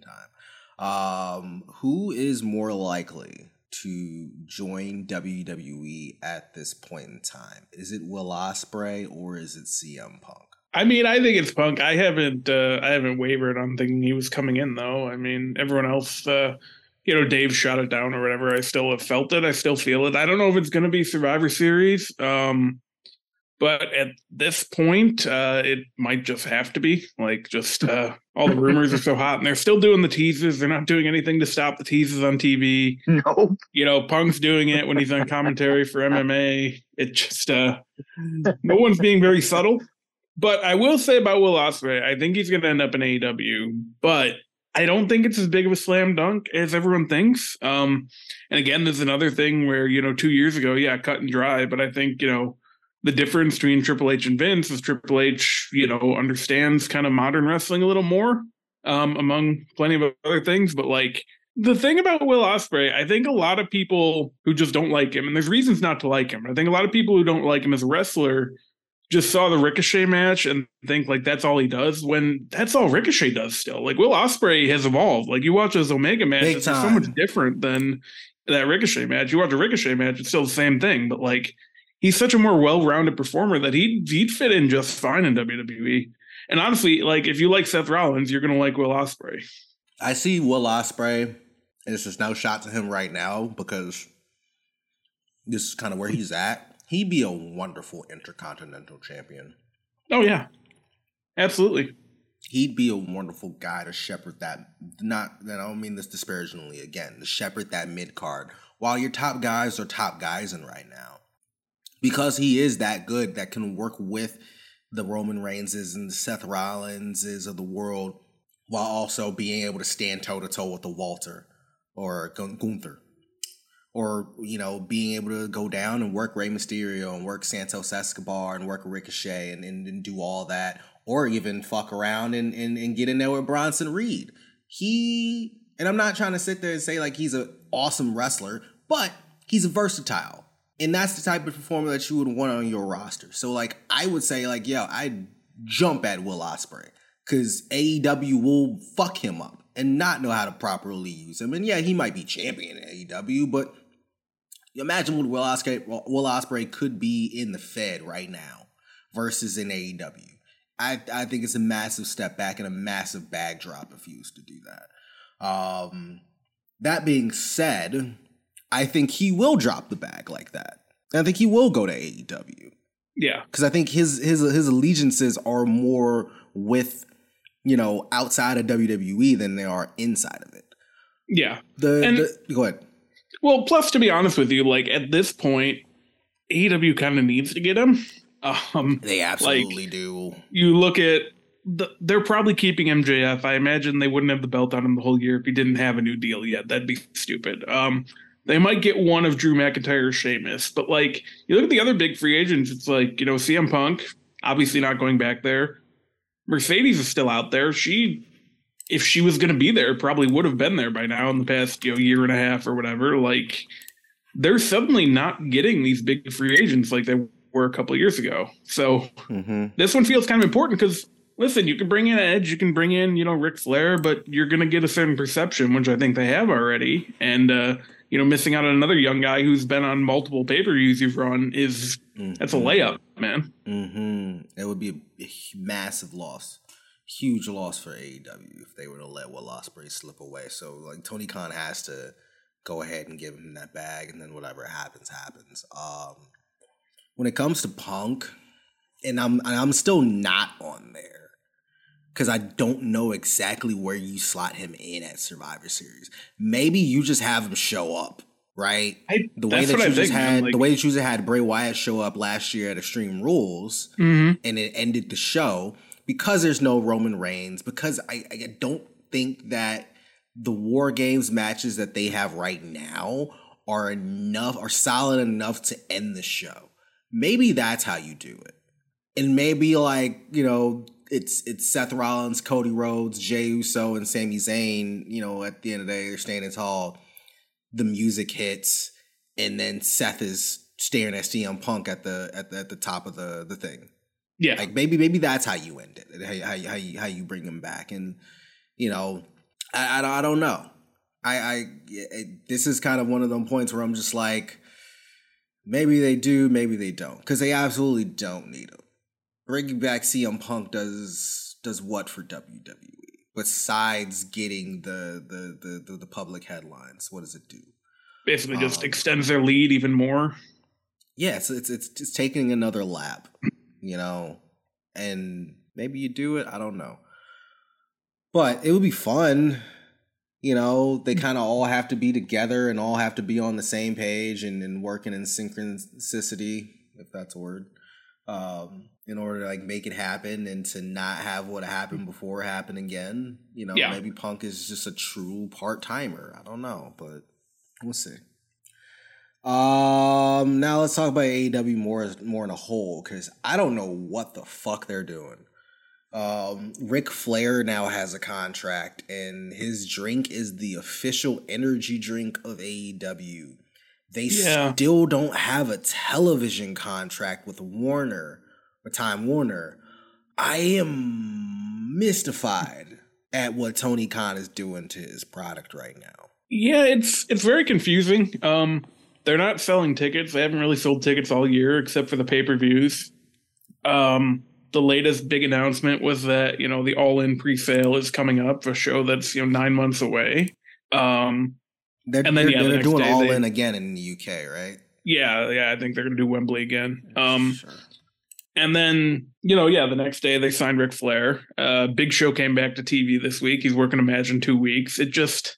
time. Um, who is more likely to join W W E at this point in time? Is it Will Ospreay or is it C M Punk? I mean, I think it's Punk. I haven't, uh, I haven't wavered on thinking he was coming in, though. I mean, everyone else, uh, you know, Dave shot it down or whatever. I still have felt it. I still feel it. I don't know if it's going to be Survivor Series. Um, But at this point, uh, it might just have to be. Like, just uh, all the rumors are so hot, and they're still doing the teases. They're not doing anything to stop the teases on T V. Nope. You know, Punk's doing it when he's on commentary for M M A. It just, uh, no one's being very subtle. But I will say about Will Ospreay, I think he's going to end up in A E W. But I don't think it's as big of a slam dunk as everyone thinks. Um, and again, there's another thing where, you know, two years ago, yeah, cut and dry. But I think, you know, the difference between Triple H and Vince is Triple H, you know, understands kind of modern wrestling a little more, um, among plenty of other things. But like the thing about Will Ospreay, I think a lot of people who just don't like him, and there's reasons not to like him. I think a lot of people who don't like him as a wrestler just saw the Ricochet match and think like that's all he does, when that's all Ricochet does still. Like Will Ospreay has evolved. Like you watch his Omega match, it's so much different than that Ricochet match. You watch a Ricochet match, it's still the same thing, but like he's such a more well-rounded performer that he'd, he'd fit in just fine in W W E. And honestly, like if you like Seth Rollins, you're going to like Will Ospreay. I see Will Ospreay, and this is no shot to him right now because this is kind of where he's at. He'd be a wonderful intercontinental champion. Oh, yeah. Absolutely. He'd be a wonderful guy to shepherd that, not, I don't mean this disparagingly again, to shepherd that mid-card while your top guys are top guys in right now. Because he is that good that can work with the Roman Reignses and the Seth Rollinses of the world while also being able to stand toe-to-toe with the Walter or Gunther. Or, you know, being able to go down and work Rey Mysterio and work Santos Escobar and work Ricochet and, and, and do all that. Or even fuck around and, and, and get in there with Bronson Reed. He, and I'm not trying to sit there and say like he's an awesome wrestler, but he's versatile. And that's the type of performer that you would want on your roster. So, like, I would say, like, yo, I'd jump at Will Ospreay because A E W will fuck him up and not know how to properly use him. And, yeah, he might be champion in A E W, but imagine what Will Ospreay, Will Ospreay could be in the Fed right now versus in A E W. I, I think it's a massive step back and a massive bag drop if he was to do that. Um, that being said, I think he will drop the bag like that. I think he will go to A E W. Yeah. Because I think his his his allegiances are more with, you know, outside of W W E than they are inside of it. Yeah. The, and, the Go ahead. Well, plus, to be honest with you, like at this point, A E W kind of needs to get him. Um, they absolutely like, do. You look at the, they're probably keeping M J F. I imagine they wouldn't have the belt on him the whole year if he didn't have a new deal yet. That'd be stupid. Um, they might get one of Drew McIntyre or Sheamus, but like you look at the other big free agents, it's like, you know, C M Punk, obviously not going back there. Mercedes is still out there. She, if she was going to be there, probably would have been there by now in the past, you know, year and a half or whatever. Like they're suddenly not getting these big free agents like they were a couple of years ago. So mm-hmm. this one feels kind of important because, listen, you can bring in Edge, you can bring in, you know, Ric Flair, but you're going to get a certain perception, which I think they have already. And, uh, you know, missing out on another young guy who's been on multiple pay-per-views you've run is, mm-hmm. that's a layup, man. Mm-hmm. It would be a, a massive loss. Huge loss for A E W if they were to let Will Ospreay slip away. So, like, Tony Khan has to go ahead and give him that bag, and then whatever happens, happens. Um, when it comes to Punk, and I'm I'm still not on there because I don't know exactly where you slot him in at Survivor Series. Maybe you just have him show up, right? I, the way that you just had like, the way that you just had Bray Wyatt show up last year at Extreme Rules, mm-hmm. and it ended the show because there's no Roman Reigns. Because I, I don't think that the War Games matches that they have right now are enough, are solid enough to end the show. Maybe that's how you do it. And maybe like, you know, it's it's Seth Rollins, Cody Rhodes, Jey Uso, and Sami Zayn, you know, at the end of the day, they're standing tall. The music hits, and then Seth is staring at C M Punk at the at the, at the top of the, the thing. Yeah. Like maybe maybe that's how you end it, how, how, how, you, how you bring him back. And, you know, I, I, I don't know. I, I it, this is kind of one of them points where I'm just like, maybe they do, maybe they don't, because they absolutely don't need him. Bringing back C M Punk does does what for W W E besides getting the the the the, the public headlines? What does it do? Basically, just um, extends their lead even more. Yeah, it's it's it's just taking another lap, you know, and maybe you do it. I don't know, but it would be fun. You know, they kind of all have to be together and all have to be on the same page and, and working in synchronicity, if that's a word, um, in order to like make it happen and to not have what happened before happen again. You know, yeah. Maybe Punk is just a true part-timer. I don't know, but we'll see. Um, now let's talk about A E W more, more in a whole, because I don't know what the fuck they're doing. Um, Ric Flair now has a contract, and his drink is the official energy drink of A E W. They yeah. still don't have a television contract with Warner or Time Warner. I am mystified at what Tony Khan is doing to his product right now. Yeah, it's it's very confusing. Um, they're not selling tickets. They haven't really sold tickets all year except for the pay-per-views. Um. The latest big announcement was that, you know, the All-In pre-sale is coming up, a show that's, you know, nine months away. Um, they're and then, they're, yeah, the they're doing All-In they, again in the U K, right? Yeah, yeah, I think they're going to do Wembley again. Um, sure. And then, you know, yeah, the next day they signed Ric Flair. Uh, Big Show came back to T V this week. He's working Imagine two weeks. It just...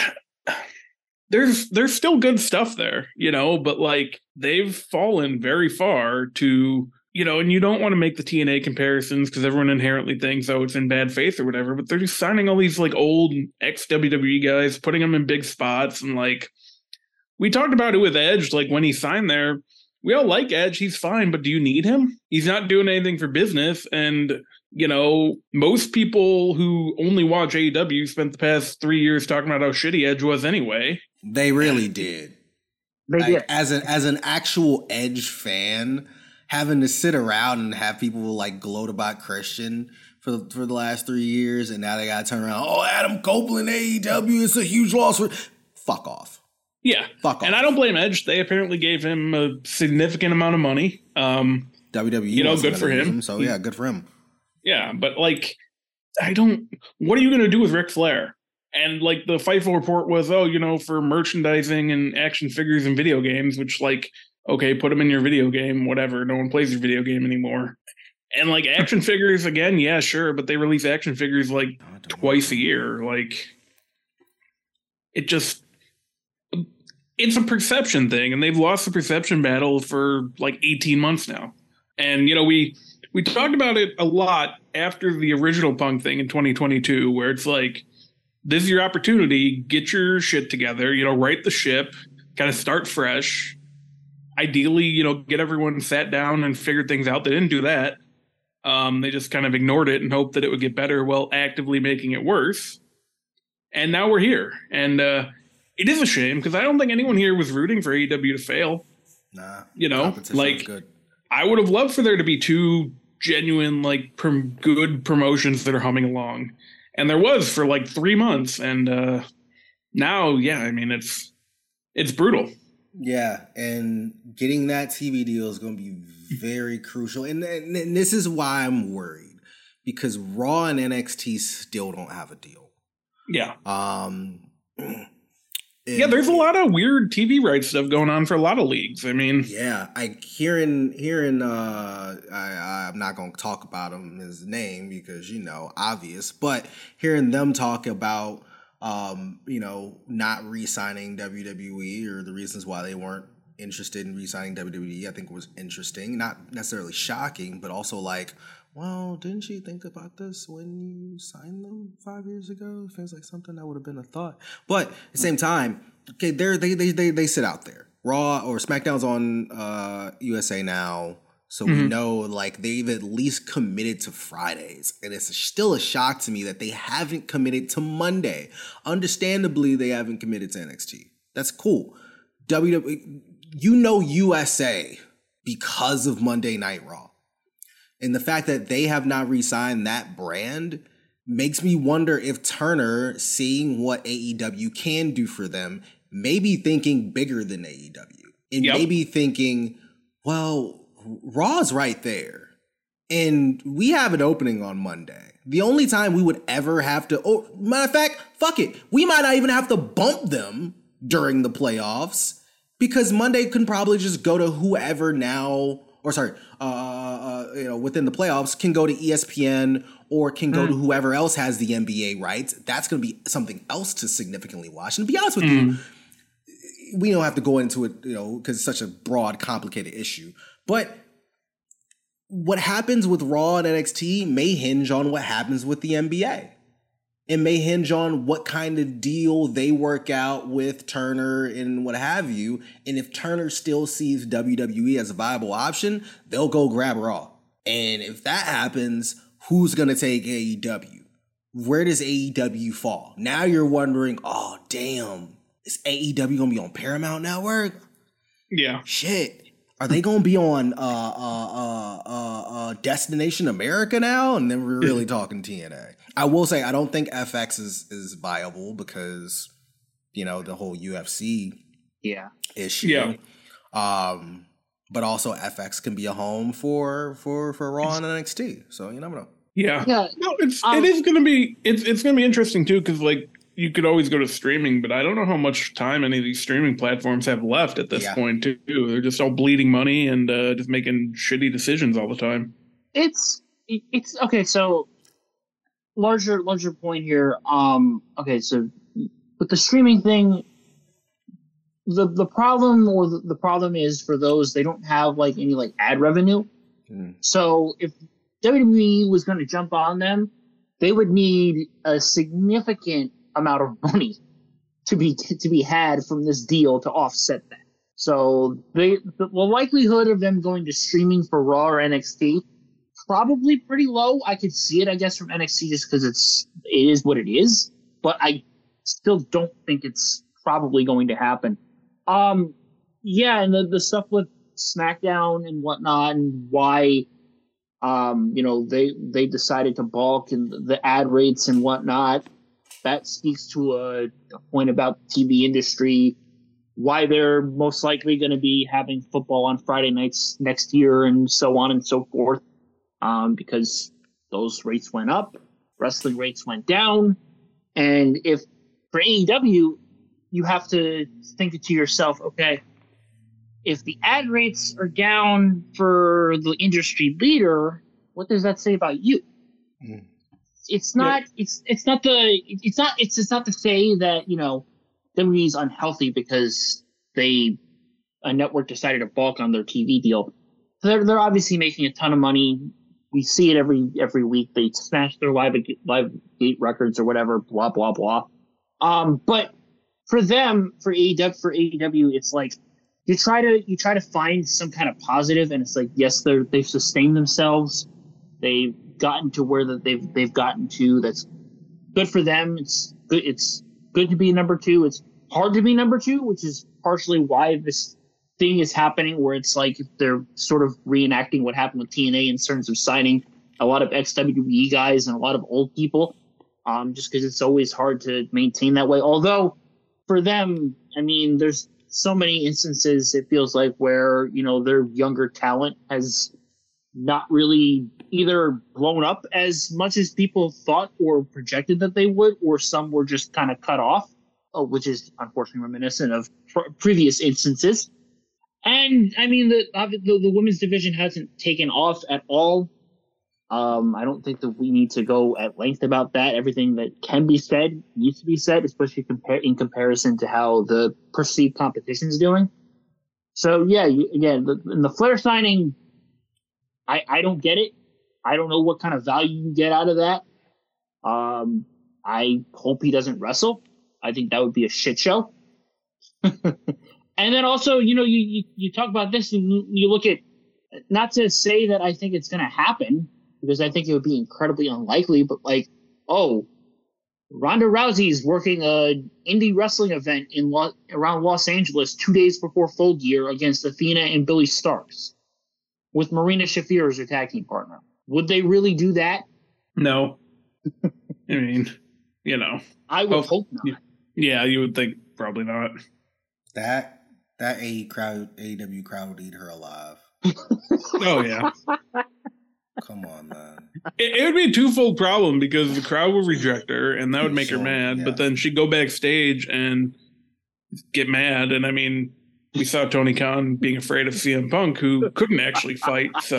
There's there's still good stuff there, you know, but, like, they've fallen very far to... You know, and you don't want to make the T N A comparisons because everyone inherently thinks, oh, it's in bad faith or whatever, but they're just signing all these, like, old ex-W W E guys, putting them in big spots, and, like, we talked about it with Edge, like, when he signed there, we all like Edge, he's fine, but do you need him? He's not doing anything for business, and, you know, most people who only watch A E W spent the past three years talking about how shitty Edge was anyway. They really did. They like, did. As an, as an actual Edge fan... having to sit around and have people like gloat about Christian for for the last three years, and now they gotta turn around. Oh, Adam Copeland, A E W, it's a huge loss for. Fuck off. Yeah, fuck off. And I don't blame Edge. They apparently gave him a significant amount of money. Um, W W E, you know, good for him. him. So yeah, good for him. Yeah, but like, I don't. What are you gonna do with Ric Flair? And like the Fightful report was, oh, you know, for merchandising and action figures and video games, which like. Okay, put them in your video game, whatever. No one plays your video game anymore. And, like, action figures, again, yeah, sure, but they release action figures, like, twice a year. Like, it just... it's a perception thing, and they've lost the perception battle for like eighteen months now. And, you know, we we talked about it a lot after the original Punk thing in twenty twenty-two, where it's like, this is your opportunity, get your shit together, you know, right the ship, kind of start fresh. Ideally, you know, get everyone sat down and figured things out. They didn't do that. Um, they just kind of ignored it and hoped that it would get better while actively making it worse. And now we're here. And uh, it is a shame because I don't think anyone here was rooting for A E W to fail. Nah. You know, like, good. I would have loved for there to be two genuine, like, prom- good promotions that are humming along. And there was for like three months. And uh, now, yeah, I mean, it's it's brutal. Yeah, and getting that T V deal is going to be very crucial. And, and this is why I'm worried, because Raw and N X T still don't have a deal. Yeah. Um. Yeah, there's a lot of weird T V rights stuff going on for a lot of leagues. I mean, yeah, I hearing hearing. Uh, I I'm not going to talk about him his name because, you know, obvious, but hearing them talk about. Um, you know, not re-signing W W E, or the reasons why they weren't interested in re-signing W W E, I think was interesting. Not necessarily shocking, but also like, well, didn't you think about this when you signed them five years ago? It feels like something that would have been a thought. But at the same time, okay, they're, they they they they sit out there. Raw or SmackDown's on uh, U S A now. So mm-hmm. we know, like, they've at least committed to Fridays. And it's still a shock to me that they haven't committed to Monday. Understandably, they haven't committed to N X T. That's cool. W W E, you know U S A because of Monday Night Raw. And the fact that they have not re-signed that brand makes me wonder if Turner, seeing what A E W can do for them, maybe thinking bigger than A E W. And yep. maybe thinking, well, Raw's right there. And we have an opening on Monday. The only time we would ever have to, oh, matter of fact, fuck it. We might not even have to bump them during the playoffs because Monday can probably just go to whoever now, or sorry, uh, uh, you know, within the playoffs can go to E S P N or can go mm. to whoever else has the N B A rights. That's going to be something else to significantly watch. And to be honest with mm. you, we don't have to go into it, you know, because it's such a broad, complicated issue. But what happens with Raw and N X T may hinge on what happens with the N B A. It may hinge on what kind of deal they work out with Turner and what have you. And if Turner still sees W W E as a viable option, they'll go grab Raw. And if that happens, who's going to take A E W? Where does A E W fall? Now you're wondering, oh, damn, is A E W going to be on Paramount Network? Yeah. Shit. Are they going to be on uh, uh, uh, uh, uh, Destination America now? And then we're really talking T N A. I will say I don't think F X is, is viable because, you know, the whole U F C yeah. issue. Yeah. Um, but also F X can be a home for for, for Raw and N X T. So you never know. Yeah. yeah. No, it's um, it is going to be it's it's going to be interesting too because like. You could always go to streaming, but I don't know how much time any of these streaming platforms have left at this yeah. point, too. They're just all bleeding money and uh, just making shitty decisions all the time. It's, it's, okay, so, larger, larger point here. Um, okay, so, with the streaming thing, the the problem, or the, the problem is for those, they don't have, like, any, like, ad revenue. Mm. So, if W W E was going to jump on them, they would need a significant amount of money to be to be had from this deal to offset that. So they the, the likelihood of them going to streaming for Raw or N X T probably pretty low. I could see it, I guess, from N X T just because it's it is what it is, but I still don't think it's probably going to happen. Um, yeah, and the the stuff with SmackDown and whatnot, and why um you know they they decided to balk and the ad rates and whatnot. That speaks to a, a point about the T V industry, why they're most likely going to be having football on Friday nights next year and so on and so forth, um, because those rates went up, wrestling rates went down. And if for A E W, you have to think to yourself, okay, if the ad rates are down for the industry leader, what does that say about you? Mm. It's not. Yeah. It's it's not the. It's not. It's it's not to say that you know W W E is unhealthy because they a network decided to balk on their T V deal. So they're they're obviously making a ton of money. We see it every every week. They smash their live live gate records or whatever. Blah blah blah. Um, but for them, for A E W, for A E W, it's like you try to you try to find some kind of positive, and it's like yes, they're they've sustained themselves. They've gotten to where that they've they've gotten to. That's good for them. It's good. It's good to be number two. It's hard to be number two, which is partially why this thing is happening, where it's like they're sort of reenacting what happened with T N A in terms of signing a lot of ex W W E guys and a lot of old people, um, just because it's always hard to maintain that way. Although for them, I mean, there's so many instances it feels like where, you know, their younger talent has not really either blown up as much as people thought or projected that they would, or some were just kind of cut off, oh, which is unfortunately reminiscent of pr- previous instances. And I mean, the, the the women's division hasn't taken off at all. Um, I don't think that we need to go at length about that. Everything that can be said needs to be said, especially compare in comparison to how the perceived competition is doing. So yeah, you, again, the, in the Flair signing, I I don't get it. I don't know what kind of value you get out of that. Um, I hope he doesn't wrestle. I think that would be a shit show. And then also, you know, you, you, you talk about this and you, you look at, not to say that I think it's going to happen, because I think it would be incredibly unlikely, but like, oh, Ronda Rousey's working an indie wrestling event in Lo- around Los Angeles two days before Full Gear against Athena and Billy Starks with Marina Shafir as her tag team partner. Would they really do that? No. I mean, you know. I would oh, hope not. Yeah, you would think probably not. That that A crowd, A E W crowd would eat her alive. Oh, yeah. Come on, man. It, it would be a twofold problem, because the crowd would reject her, and that would make sure, her mad, yeah. but then she'd go backstage and get mad, and I mean, we saw Tony Khan being afraid of C M Punk, who couldn't actually fight, so...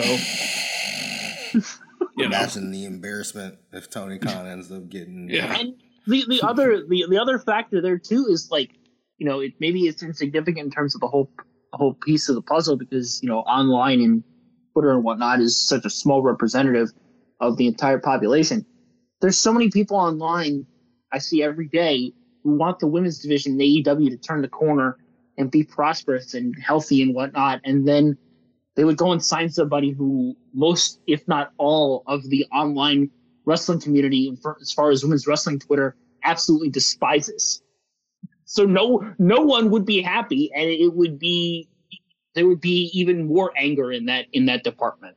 You Imagine know. the embarrassment if Tony Khan ends up getting... Yeah. And the, the other the, the other factor there, too, is like, you know, it maybe it's insignificant in terms of the whole the whole piece of the puzzle, because, you know, online and Twitter and whatnot is such a small representative of the entire population. There's so many people online I see every day who want the women's division in A E W to turn the corner and be prosperous and healthy and whatnot, and then they would go and sign somebody who most, if not all, of the online wrestling community, as far as women's wrestling Twitter, absolutely despises. So no, no one would be happy, and it would be there would be even more anger in that in that department.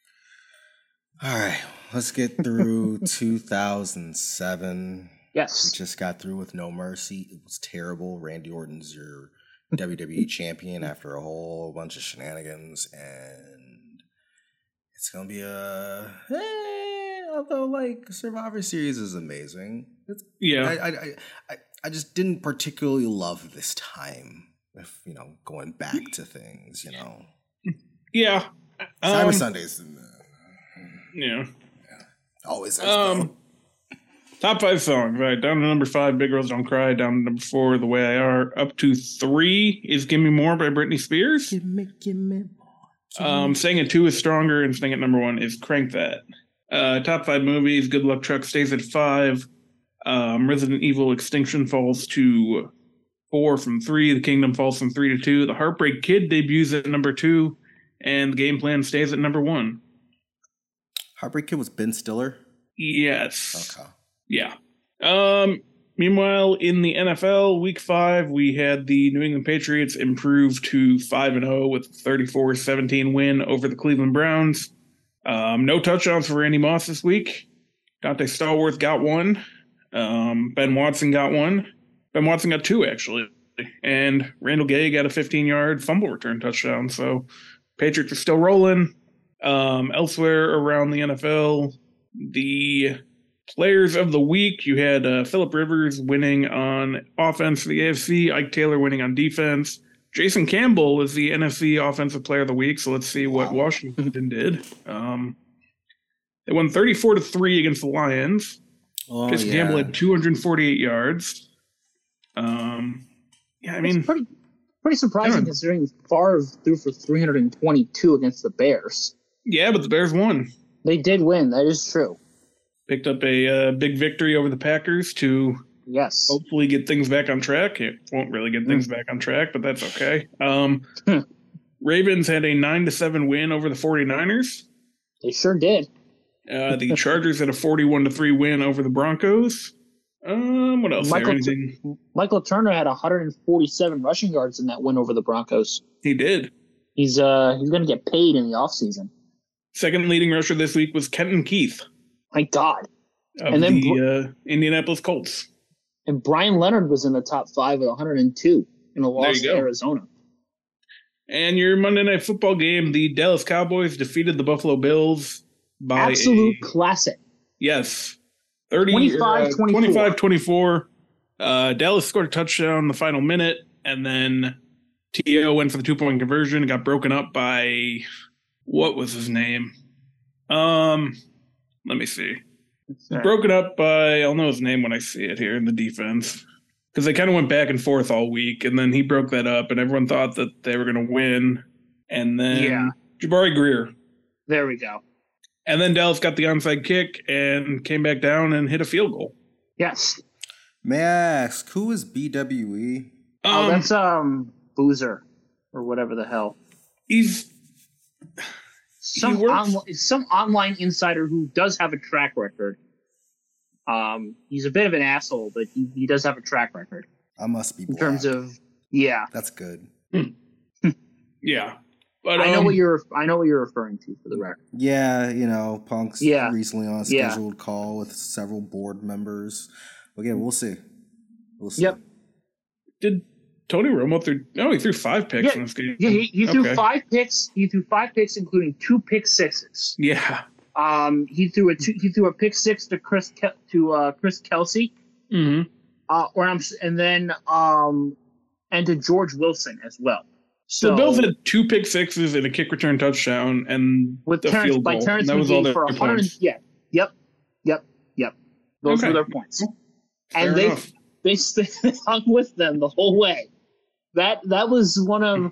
All right, let's get through two thousand seven. Yes, we just got through with No Mercy. It was terrible. Randy Orton's your W W E champion after a whole bunch of shenanigans, and it's gonna be a. Eh, although, like, Survivor Series is amazing. It's, yeah, I, I, I, I just didn't particularly love this time. If you know, going back to things, you know. Yeah, um, Cyber Sundays. Yeah, yeah. Always. Um, top five songs, right? Down to number five, Big Girls Don't Cry. Down to number four, The Way I Are. Up to three is Give Me More by Britney Spears. Give me, give me more. Um, staying at two is Stronger, and staying at number one is Crank That. Uh, top five movies, Good Luck Chuck stays at five. Um, Resident Evil Extinction falls to four from three. The Kingdom falls from three to two. The Heartbreak Kid debuts at number two, and The Game Plan stays at number one. Heartbreak Kid was Ben Stiller? Yes. Okay. Yeah. Um, meanwhile, in the N F L, week five, we had the New England Patriots improve to five and oh with a thirty-four seventeen win over the Cleveland Browns. Um, no touchdowns for Randy Moss this week. Dante Stallworth got one. Um, Ben Watson got one. Ben Watson got two, actually. And Randall Gay got a fifteen-yard fumble return touchdown. So Patriots are still rolling. Um, elsewhere around the N F L, the players of the week, you had uh, Phillip Rivers winning on offense for the A F C, Ike Taylor winning on defense. Jason Campbell is the N F C Offensive Player of the Week, so let's see what wow. Washington did. Um, they won thirty-four to three against the Lions. Oh, Jason Campbell had two hundred forty-eight yards. Um, yeah, I mean, pretty, Pretty surprising Yeah. considering Favre threw for three hundred twenty-two against the Bears. Yeah, but the Bears won. They did win. That is true. Picked up a uh, big victory over the Packers to Yes. hopefully get things back on track. It won't really get things back on track, but that's okay. Um, Ravens had a nine to seven win over the 49ers. They sure did. Uh, the Chargers had a forty-one to three win over the Broncos. Um, what else? Michael, There? Anything? Michael Turner had one hundred forty-seven rushing yards in that win over the Broncos. He did. He's uh he's going to get paid in the offseason. Second leading rusher this week was Kenton Keith My God. of And then the Br- uh, Indianapolis Colts. And Brian Leonard was in the top five with one hundred two in a loss to go. Arizona. And your Monday Night Football game, the Dallas Cowboys defeated the Buffalo Bills by Absolute a, classic. yes, thirty, twenty-five twenty-four. twenty-five twenty-four. Uh, Dallas scored a touchdown in the final minute, and then T O went for the two-point conversion and got broken up by, what was his name? Um, let me see. Broken up by, I'll know his name when I see it here in the defense. Because they kind of went back and forth all week, and then he broke that up, and everyone thought that they were going to win. And then Yeah. Jabari Greer. There we go. And then Dallas got the onside kick and came back down and hit a field goal. Yes. May I ask, who is B W E? Oh, Um, that's um Boozer or whatever the hell. he's Some works- on, some online insider who does have a track record. Um, he's a bit of an asshole, but he, he does have a track record I must be in black. terms of yeah. That's good. yeah. But I know um, what you're I know what you're referring to for the record. Yeah, you know, Punk's Yeah. recently on a Yeah. scheduled call with several board members. Okay, we'll see. We'll see. Yep. did Tony Romo threw? No, he threw five picks Yeah, in this game. Yeah, he, he threw Okay. five picks. He threw five picks, including two pick sixes. Yeah. Um, he threw a two, he threw a pick six to Chris Ke- to uh, Chris Kelsey. Mm-hmm. Uh, or I'm, s- and then um, and to George Wilson as well. So, So, the Bills had two pick sixes and a kick return touchdown and with the Terrence field by goal. Terrence And that was all McGee their for one hundred. points. Yeah, yep, yep, yep. Those Okay. were their points, Fair and they enough. they st- hung with them the whole way. That that was one of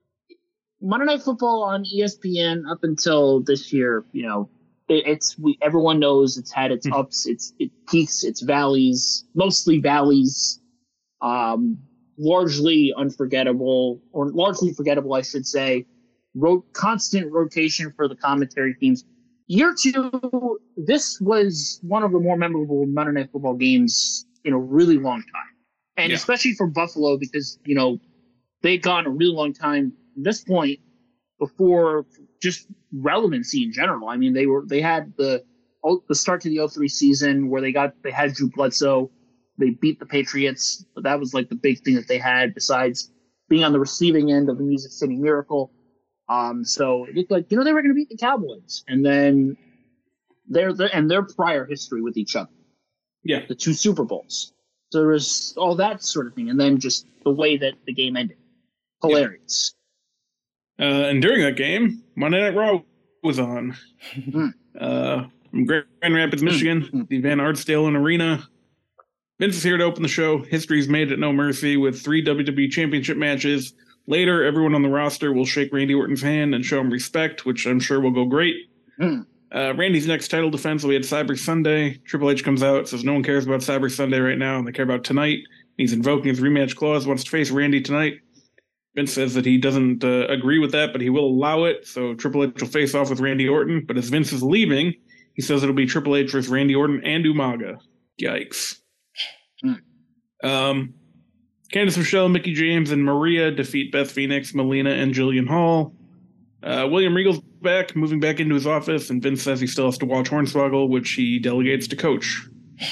Monday Night Football on E S P N up until this year. You know, it, it's we everyone knows it's had its ups, its it peaks, its valleys, mostly valleys. Um, largely unforgettable, or largely forgettable, I should say. Ro- constant rotation for the commentary teams. Year two, this was one of the more memorable Monday Night Football games in a really long time. And Yeah. especially for Buffalo, because, you know, they'd gone a really long time at this point before just relevancy in general. I mean, they were they had the the start to the oh three season where they got they had Drew Bledsoe. They beat the Patriots, but that was like the big thing that they had besides being on the receiving end of the Music City Miracle. Um, so it looked like, you know, they were going to beat the Cowboys, and then their, their and their prior history with each other, Yeah. the two Super Bowls. So there was all that sort of thing, and then just the way that the game ended, hilarious. Uh, and during that game, Monday Night Raw was on. Mm. uh, from Grand Rapids, Michigan, Mm. the Van Arsdale Arena. Vince is here to open the show. History's made at No Mercy with three W W E Championship matches. Later, everyone on the roster will shake Randy Orton's hand and show him respect, which I'm sure will go great. Mm. Uh, Randy's next title defense will be at Cyber Sunday. Triple H comes out, says no one cares about Cyber Sunday right now, and they care about tonight. He's invoking his rematch clause, wants to face Randy tonight. Vince says that he doesn't uh, agree with that, but he will allow it. So Triple H will face off with Randy Orton. But as Vince is leaving, he says it'll be Triple H versus Randy Orton and Umaga. Yikes. Mm. Um, Candice Michelle, Mickey James, and Maria defeat Beth Phoenix, Melina, and Jillian Hall. Uh, William Regal's back, moving back into his office, and Vince says he still has to watch Hornswoggle, which he delegates to Coach.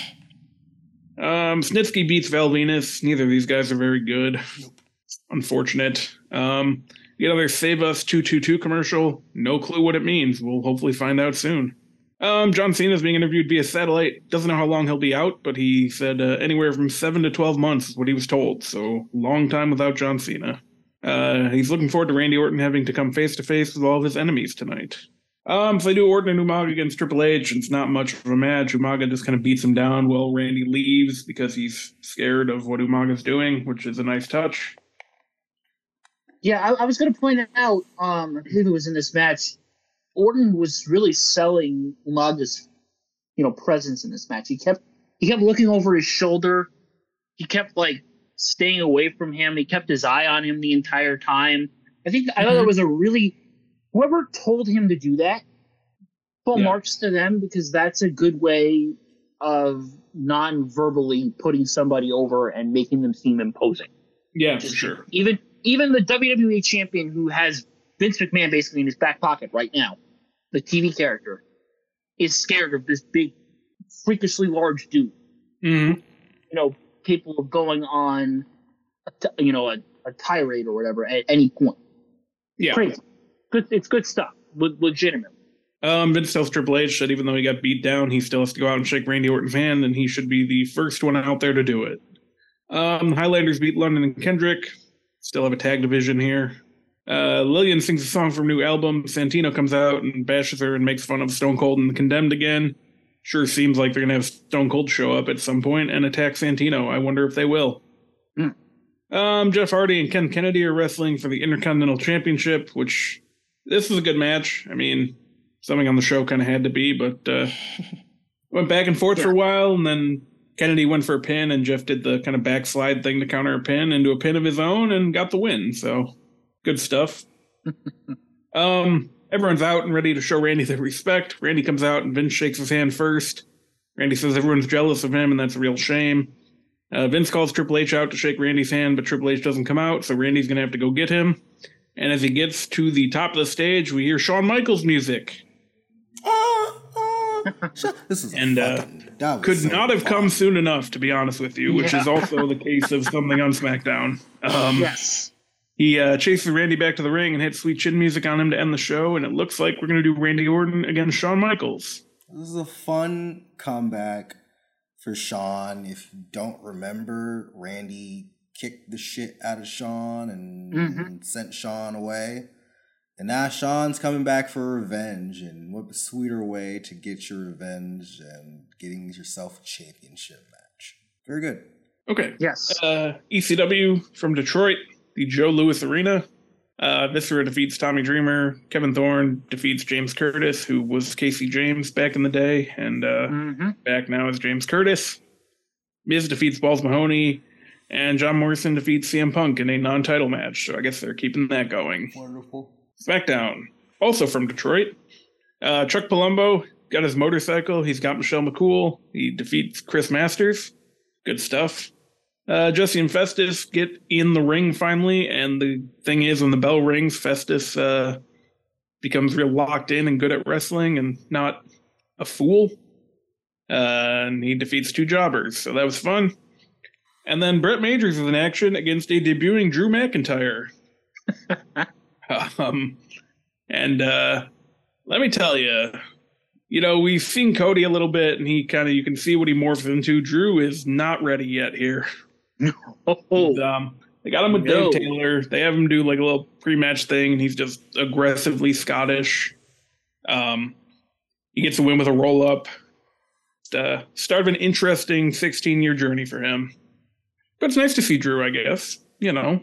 Um, Snitsky beats Val Venus. Neither of these guys are very good. Unfortunate. Um, the other Save Us two two two commercial. No clue what it means. We'll hopefully find out soon. Um, John Cena is being interviewed via satellite. Doesn't know how long he'll be out, but he said uh, anywhere from seven to twelve months is what he was told. So long time without John Cena. Uh, he's looking forward to Randy Orton having to come face to face with all of his enemies tonight. Um, so they do Orton and Umaga against Triple H, and it's not much of a match. Umaga just kind of beats him down while Randy leaves because he's scared of what Umaga's doing, which is a nice touch. Yeah, I, I was going to point out, um, I believe it was in this match, Orton was really selling Umaga's, you know, presence in this match. He kept he kept looking over his shoulder. He kept like staying away from him. He kept his eye on him the entire time. I think I thought it was a really whoever told him to do that. Full yeah. marks to them, because that's a good way of non-verbally putting somebody over and making them seem imposing. Yeah, Just, for sure. Even even the W W E champion who has Vince McMahon basically in his back pocket right now, the T V character, is scared of this big, freakishly large dude. Mm-hmm. You know, capable of going on, a t- you know, a, a tirade or whatever at any point. Yeah. Crazy. Good, it's good stuff. Le- legitimate. Um, Vince tells Triple H that even though he got beat down, he still has to go out and shake Randy Orton's hand, and he should be the first one out there to do it. Um, Highlanders beat London and Kendrick. Still have a tag division here. Uh, Lillian sings a song from a new album. Santino comes out and bashes her and makes fun of Stone Cold and the Condemned again. Sure seems like they're going to have Stone Cold show up at some point and attack Santino. I wonder if they will. Mm. Um, Jeff Hardy and Ken Kennedy are wrestling for the Intercontinental Championship, which this is a good match. I mean, something on the show kind of had to be, but uh, went back and forth yeah. for a while, and then Kennedy went for a pin, and Jeff did the kind of backslide thing to counter a pin into a pin of his own and got the win. So, good stuff. um, everyone's out and ready to show Randy their respect. Randy comes out, and Vince shakes his hand first. Randy says everyone's jealous of him, and that's a real shame. Uh, Vince calls Triple H out to shake Randy's hand, but Triple H doesn't come out, so Randy's going to have to go get him. And as he gets to the top of the stage, we hear Shawn Michaels music. This is and fucking, uh, could so not have fun. come soon enough, to be honest with you, which yeah. is also the case of something on SmackDown. Um, yes. He uh, chases Randy back to the ring and hits Sweet Chin music on him to end the show, and it looks like we're going to do Randy Orton against Shawn Michaels. This is a fun comeback for Shawn. If you don't remember, Randy kicked the shit out of Shawn and mm-hmm. sent Shawn away. And now Shawn's coming back for revenge, and what a sweeter way to get your revenge and getting yourself a championship match. Very good. Okay. Yes. Uh, E C W from Detroit, the Joe Louis Arena. Uh, Viscera defeats Tommy Dreamer. Kevin Thorne defeats James Curtis, who was Casey James back in the day, and uh, mm-hmm. back now as James Curtis. Miz defeats Balls Mahoney. And John Morrison defeats C M Punk in a non-title match, so I guess they're keeping that going. Wonderful. SmackDown, also from Detroit. Uh, Chuck Palumbo got his motorcycle. He's got Michelle McCool. He defeats Chris Masters. Good stuff. Uh, Jesse and Festus get in the ring finally, and the thing is, when the bell rings, Festus uh, becomes real locked in and good at wrestling and not a fool. Uh, and he defeats two jobbers, so that was fun. And then Brett Majors is in action against a debuting Drew McIntyre. um, and uh, let me tell you, you know, we've seen Cody a little bit, and he kind of, you can see what he morphs into. Drew is not ready yet here. and, um, they got him with no. Dave Taylor. They have him do like a little pre-match thing, and he's just aggressively Scottish. Um, he gets a win with a roll-up. Uh, start of an interesting sixteen-year journey for him. But it's nice to see Drew, I guess. You know.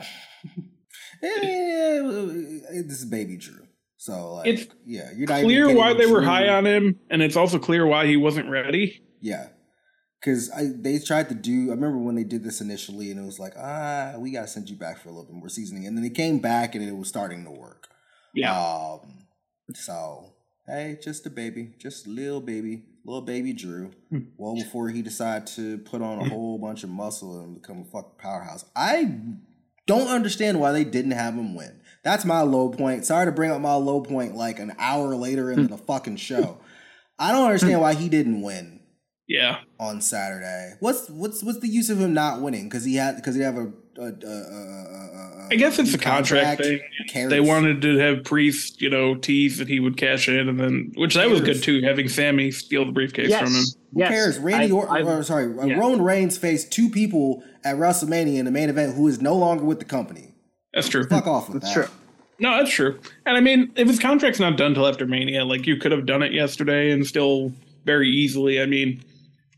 yeah, this is baby Drew. So, like, it's yeah, you're not clear why they Drew. were high on him, and it's also clear why he wasn't ready. Yeah. Because they tried to do, I remember when they did this initially, and it was like, ah, we got to send you back for a little bit more seasoning. And then they came back, and it was starting to work. Yeah. Um. So, hey, just a baby. Just a little baby. Little baby Drew, well before he decided to put on a whole bunch of muscle and become a fucking powerhouse. I don't understand why they didn't have him win. That's my low point. Sorry to bring up my low point like an hour later into the fucking show. I don't understand why he didn't win. Yeah. On Saturday, what's what's what's the use of him not winning? Because he had because he have a. a, a, a, a I guess it's a contract, contract thing. They wanted to have Priest, you know, tease that he would cash in, and then which that was good too, having Sammy steal the briefcase yes. from him. Who yes. cares? Randy Orton, or sorry, yeah. Roman Reigns faced two people at WrestleMania in the main event who is no longer with the company. That's true. Fuck off with that's that. True. No, that's true. And I mean, if his contract's not done till after Mania, like you could have done it yesterday and still very easily. I mean,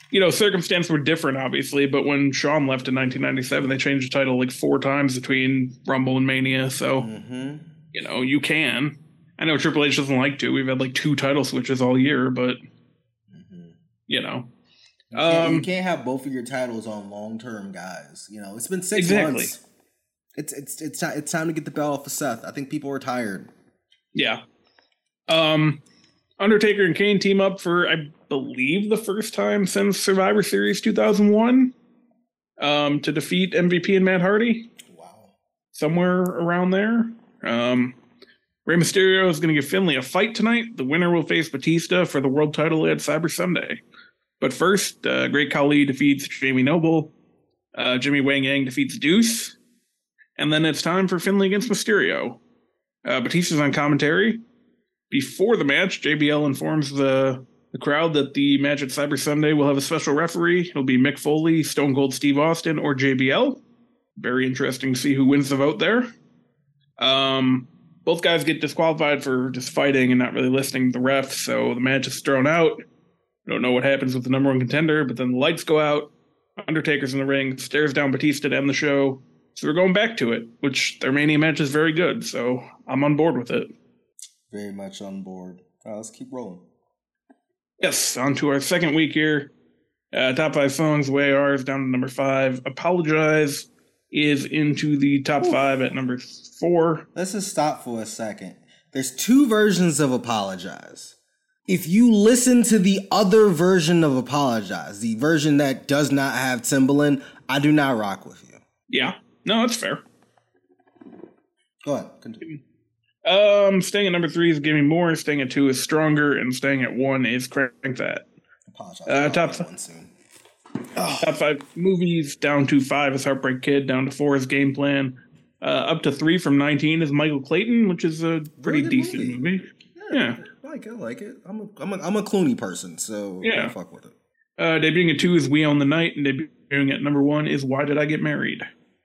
you know, circumstances were different, obviously, but when Shawn left in nineteen ninety-seven, they changed the title like four times between Rumble and Mania. So, mm-hmm. you know, you can. I know Triple H doesn't like to. We've had like two title switches all year, but, mm-hmm. you know. You can't, um, you can't have both of your titles on long-term guys. You know, it's been six exactly. months. It's it's it's it's time to get the belt off of Seth. I think people are tired. Yeah. Um, Undertaker and Kane team up for, I believe, the first time since Survivor Series two thousand one um, to defeat M V P and Matt Hardy. Wow. Somewhere around there. Um, Rey Mysterio is going to give Finlay a fight tonight. The winner will face Batista for the world title at Cyber Sunday. But first, uh, Great Khali defeats Jamie Noble. Uh, Jimmy Wang Yang defeats Deuce. And then it's time for Finlay against Mysterio. Uh, Batista's on commentary. Before the match, J B L informs the, the crowd that the match at Cyber Sunday will have a special referee. It'll be Mick Foley, Stone Cold Steve Austin, or J B L. Very interesting to see who wins the vote there. Um, both guys get disqualified for just fighting and not really listening to the refs, so the match is thrown out. I don't know what happens with the number one contender, but then the lights go out. Undertaker's in the ring, stares down Batista to end the show. So we're going back to it, which their Mania match is very good, so I'm on board with it. Very much on board. All right, let's keep rolling. Yes, on to our second week here. Uh, top five songs, the way are is down to number five. Apologize is into the top Ooh. five at number four. Let's just stop for a second. There's two versions of Apologize. If you listen to the other version of Apologize, the version that does not have Timbaland, I do not rock with you. Yeah. No, that's fair. Go ahead. Continue. Um, staying at number three is Give Me More. Staying at two is Stronger, and staying at one is Crank That. Apologize. Uh, top five. Soon. Oh. Top five movies. Down to five is Heartbreak Kid. Down to four is Game Plan. Uh, up to three from nineteen is Michael Clayton, which is a pretty really decent movie. movie. Yeah, yeah. I like it. I like it. I'm a I'm a I'm a Clooney person, so yeah, I fuck with it. Uh, debuting at two is We Own the Night, and debuting at number one is Why Did I Get Married?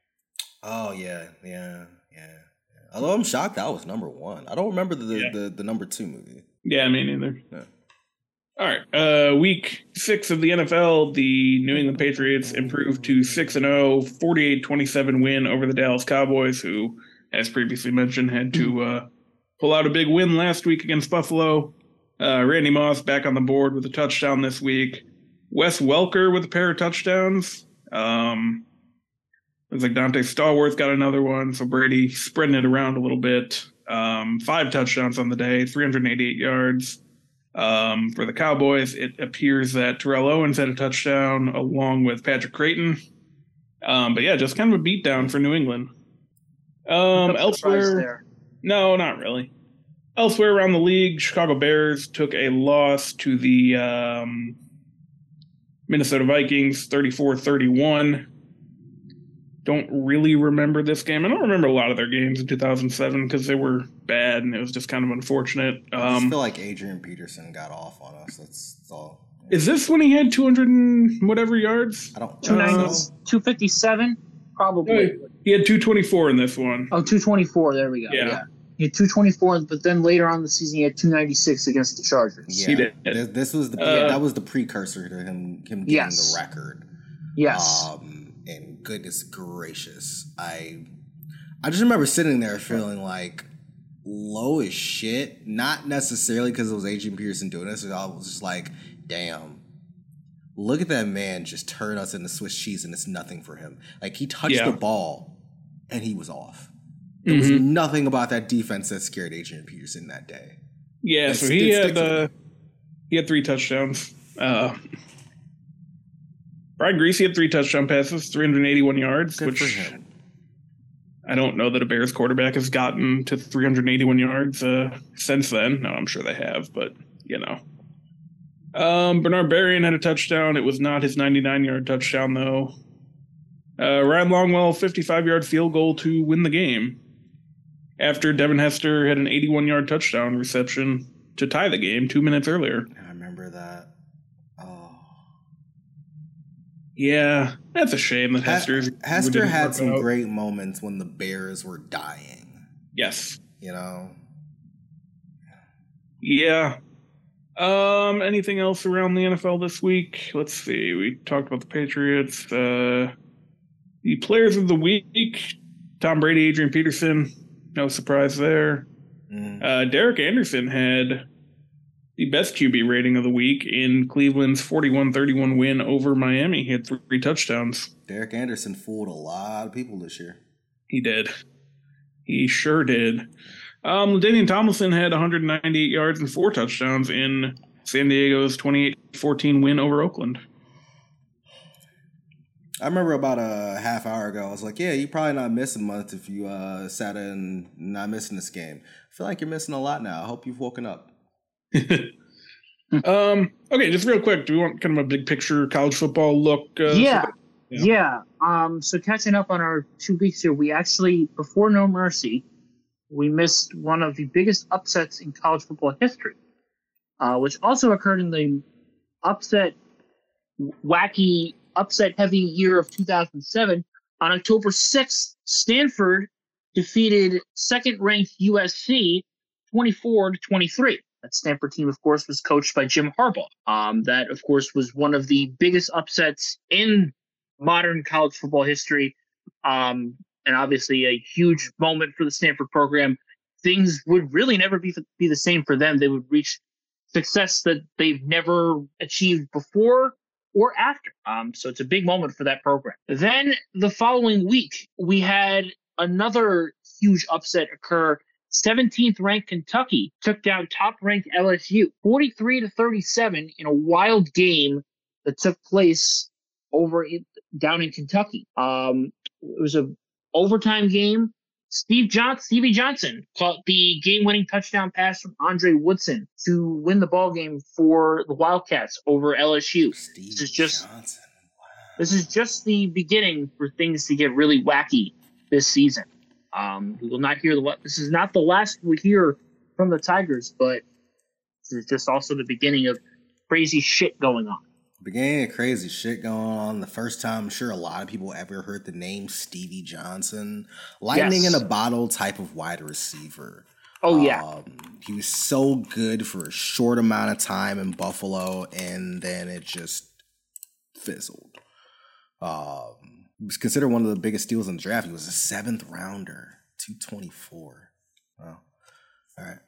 Oh yeah, yeah, yeah. yeah. Although I'm shocked that was number one. I don't remember the yeah. the, the number two movie. Yeah, me neither. Yeah. All right, uh, week six of the N F L, the New England Patriots improved to six and zero, forty-eight twenty-seven win over the Dallas Cowboys, who, as previously mentioned, had to uh, pull out a big win last week against Buffalo. Uh, Randy Moss back on the board with a touchdown this week. Wes Welker with a pair of touchdowns. Um, looks like Dante Stallworth got another one, so Brady spreading it around a little bit. Um, five touchdowns on the day, three hundred eighty-eight yards. Um, for the Cowboys, it appears that Terrell Owens had a touchdown along with Patrick Creighton. Um, but yeah, just kind of a beatdown for New England. Um, elsewhere, no, not really. Elsewhere around the league, Chicago Bears took a loss to the um, Minnesota Vikings, thirty-four thirty-one. Don't really remember this game. I don't remember a lot of their games in two thousand seven because they were bad and it was just kind of unfortunate. Um, I just feel like Adrian Peterson got off on us. That's, that's all. Yeah. Is this when he had two hundred and whatever yards? I don't know. two fifty-seven? Probably. Oh, he had two twenty-four in this one. Oh, two twenty-four. There we go. Yeah. yeah. He had two twenty-four, but then later on in the season, he had two ninety-six against the Chargers. Yeah, he did. This, this was the uh, that was the precursor to him him getting yes. the record. Yes. Um, and goodness gracious, I I just remember sitting there feeling like low as shit. Not necessarily because it was Adrian Peterson doing this. I was just like, damn. Look at that man just turn us into Swiss cheese, and it's nothing for him. Like, he touched yeah. the ball, and he was off. There mm-hmm. was nothing about that defense that scared Adrian Peterson that day. Yeah, and so he had uh, he had three touchdowns. Uh, Brian Greasy had three touchdown passes, three hundred eighty-one yards, Good which for him. I don't know that a Bears quarterback has gotten to three hundred eighty-one yards uh, since then. No, I'm sure they have, but, you know. Um, Bernard Berrien had a touchdown. It was not his ninety-nine-yard touchdown, though. Uh, Ryan Longwell, fifty-five-yard field goal to win the game. After Devin Hester had an eighty-one-yard touchdown reception to tie the game two minutes earlier. I remember that. Oh. Yeah, that's a shame that Hester's... Hester had some out. great moments when the Bears were dying. Yes. You know? Yeah. Um, anything else around the N F L this week? Let's see. We talked about the Patriots. Uh, the players of the week: Tom Brady, Adrian Peterson. No surprise there. Mm. Uh, Derek Anderson had the best Q B rating of the week in Cleveland's forty-one thirty-one win over Miami. He had three touchdowns. Derek Anderson fooled a lot of people this year. He did. He sure did. Um, LaDainian Tomlinson had one hundred ninety-eight yards and four touchdowns in San Diego's twenty-eight fourteen win over Oakland. I remember about a half hour ago, I was like, yeah, you're probably not missing much if you uh, sat in not missing this game. I feel like you're missing a lot now. I hope you've woken up. um. Okay, just real quick, do we want kind of a big picture college football look? Uh, yeah. yeah. Yeah. Um. So catching up on our two weeks here, we actually, before No Mercy, we missed one of the biggest upsets in college football history, uh, which also occurred in the upset, wacky, upset-heavy year of two thousand seven. On October sixth, Stanford defeated second-ranked U S C twenty-four to twenty-three. That Stanford team, of course, was coached by Jim Harbaugh. Um, that, of course, was one of the biggest upsets in modern college football history. Um, and obviously a huge moment for the Stanford program. Things would really never be, be the same for them. They would reach success that they've never achieved before or after. Um, so it's a big moment for that program. Then the following week, we had another huge upset occur. seventeenth ranked Kentucky took down top ranked L S U forty-three to thirty-seven in a wild game that took place over in, down in Kentucky. Um, it was a overtime game. Steve Johnson, Stevie Johnson caught the game-winning touchdown pass from Andre Woodson to win the ball game for the Wildcats over L S U. Steve this is just Johnson. Wow. This is just the beginning for things to get really wacky this season. Um, we will not hear the. This is not the last we hear from the Tigers, but this is just also the beginning of crazy shit going on. Beginning of crazy shit going on. The first time I'm sure a lot of people ever heard the name Stevie Johnson. Lightning Yes. in a bottle type of wide receiver. Oh, yeah. Um, he was so good for a short amount of time in Buffalo, and then it just fizzled. Um, he was considered one of the biggest steals in the draft. He was a seventh rounder, two twenty-four. Wow. All right.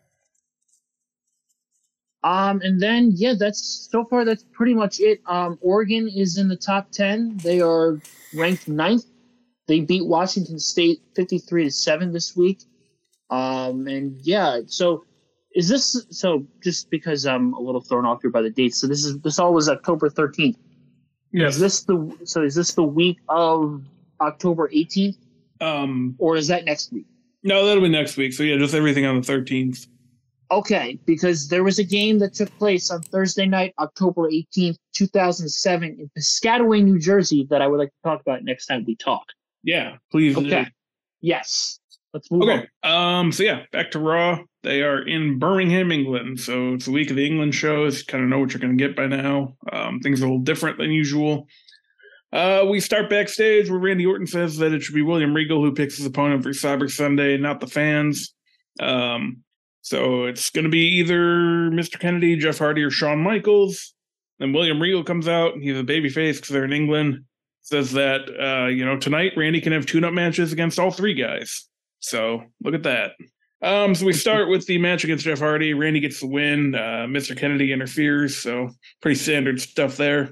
Um, and then, yeah, that's so far, that's pretty much it. Um, Oregon is in the top ten. They are ranked ninth. They beat Washington State fifty-three to seven this week. Um, and yeah, so is this, so just because I'm a little thrown off here by the dates. So this is, this all was October thirteenth. Yes. Is this the, so is this the week of October eighteenth? Um, Or is that next week? no, that'll be next week. So yeah, just everything on the thirteenth. Okay, because there was a game that took place on Thursday night, October eighteenth, two thousand seven, in Piscataway, New Jersey, that I would like to talk about next time we talk. Yeah, please. Okay. do. Yes. Let's move Okay. on. Um. So yeah, back to Raw. They are in Birmingham, England. So it's the week of the England shows. Kind of know what you're going to get by now. Um, things are a little different than usual. Uh, we start backstage where Randy Orton says that it should be William Regal who picks his opponent for Cyber Sunday, not the fans. Um. So it's going to be either Mister Kennedy, Jeff Hardy, or Shawn Michaels. Then William Regal comes out, and he's a babyface because they're in England. Says that, uh, you know, tonight Randy can have tune-up matches against all three guys. So look at that. Um, so we start with the match against Jeff Hardy. Randy gets the win. Uh, Mister Kennedy interferes, so pretty standard stuff there.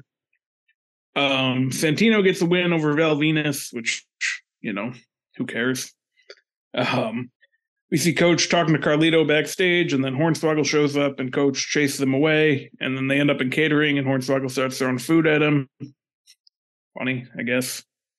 Um, Santino gets the win over Val Venus, which, you know, who cares? Um... We see Coach talking to Carlito backstage, and then Hornswoggle shows up, and Coach chases them away, and then they end up in catering, and Hornswoggle starts throwing food at him. Funny, I guess.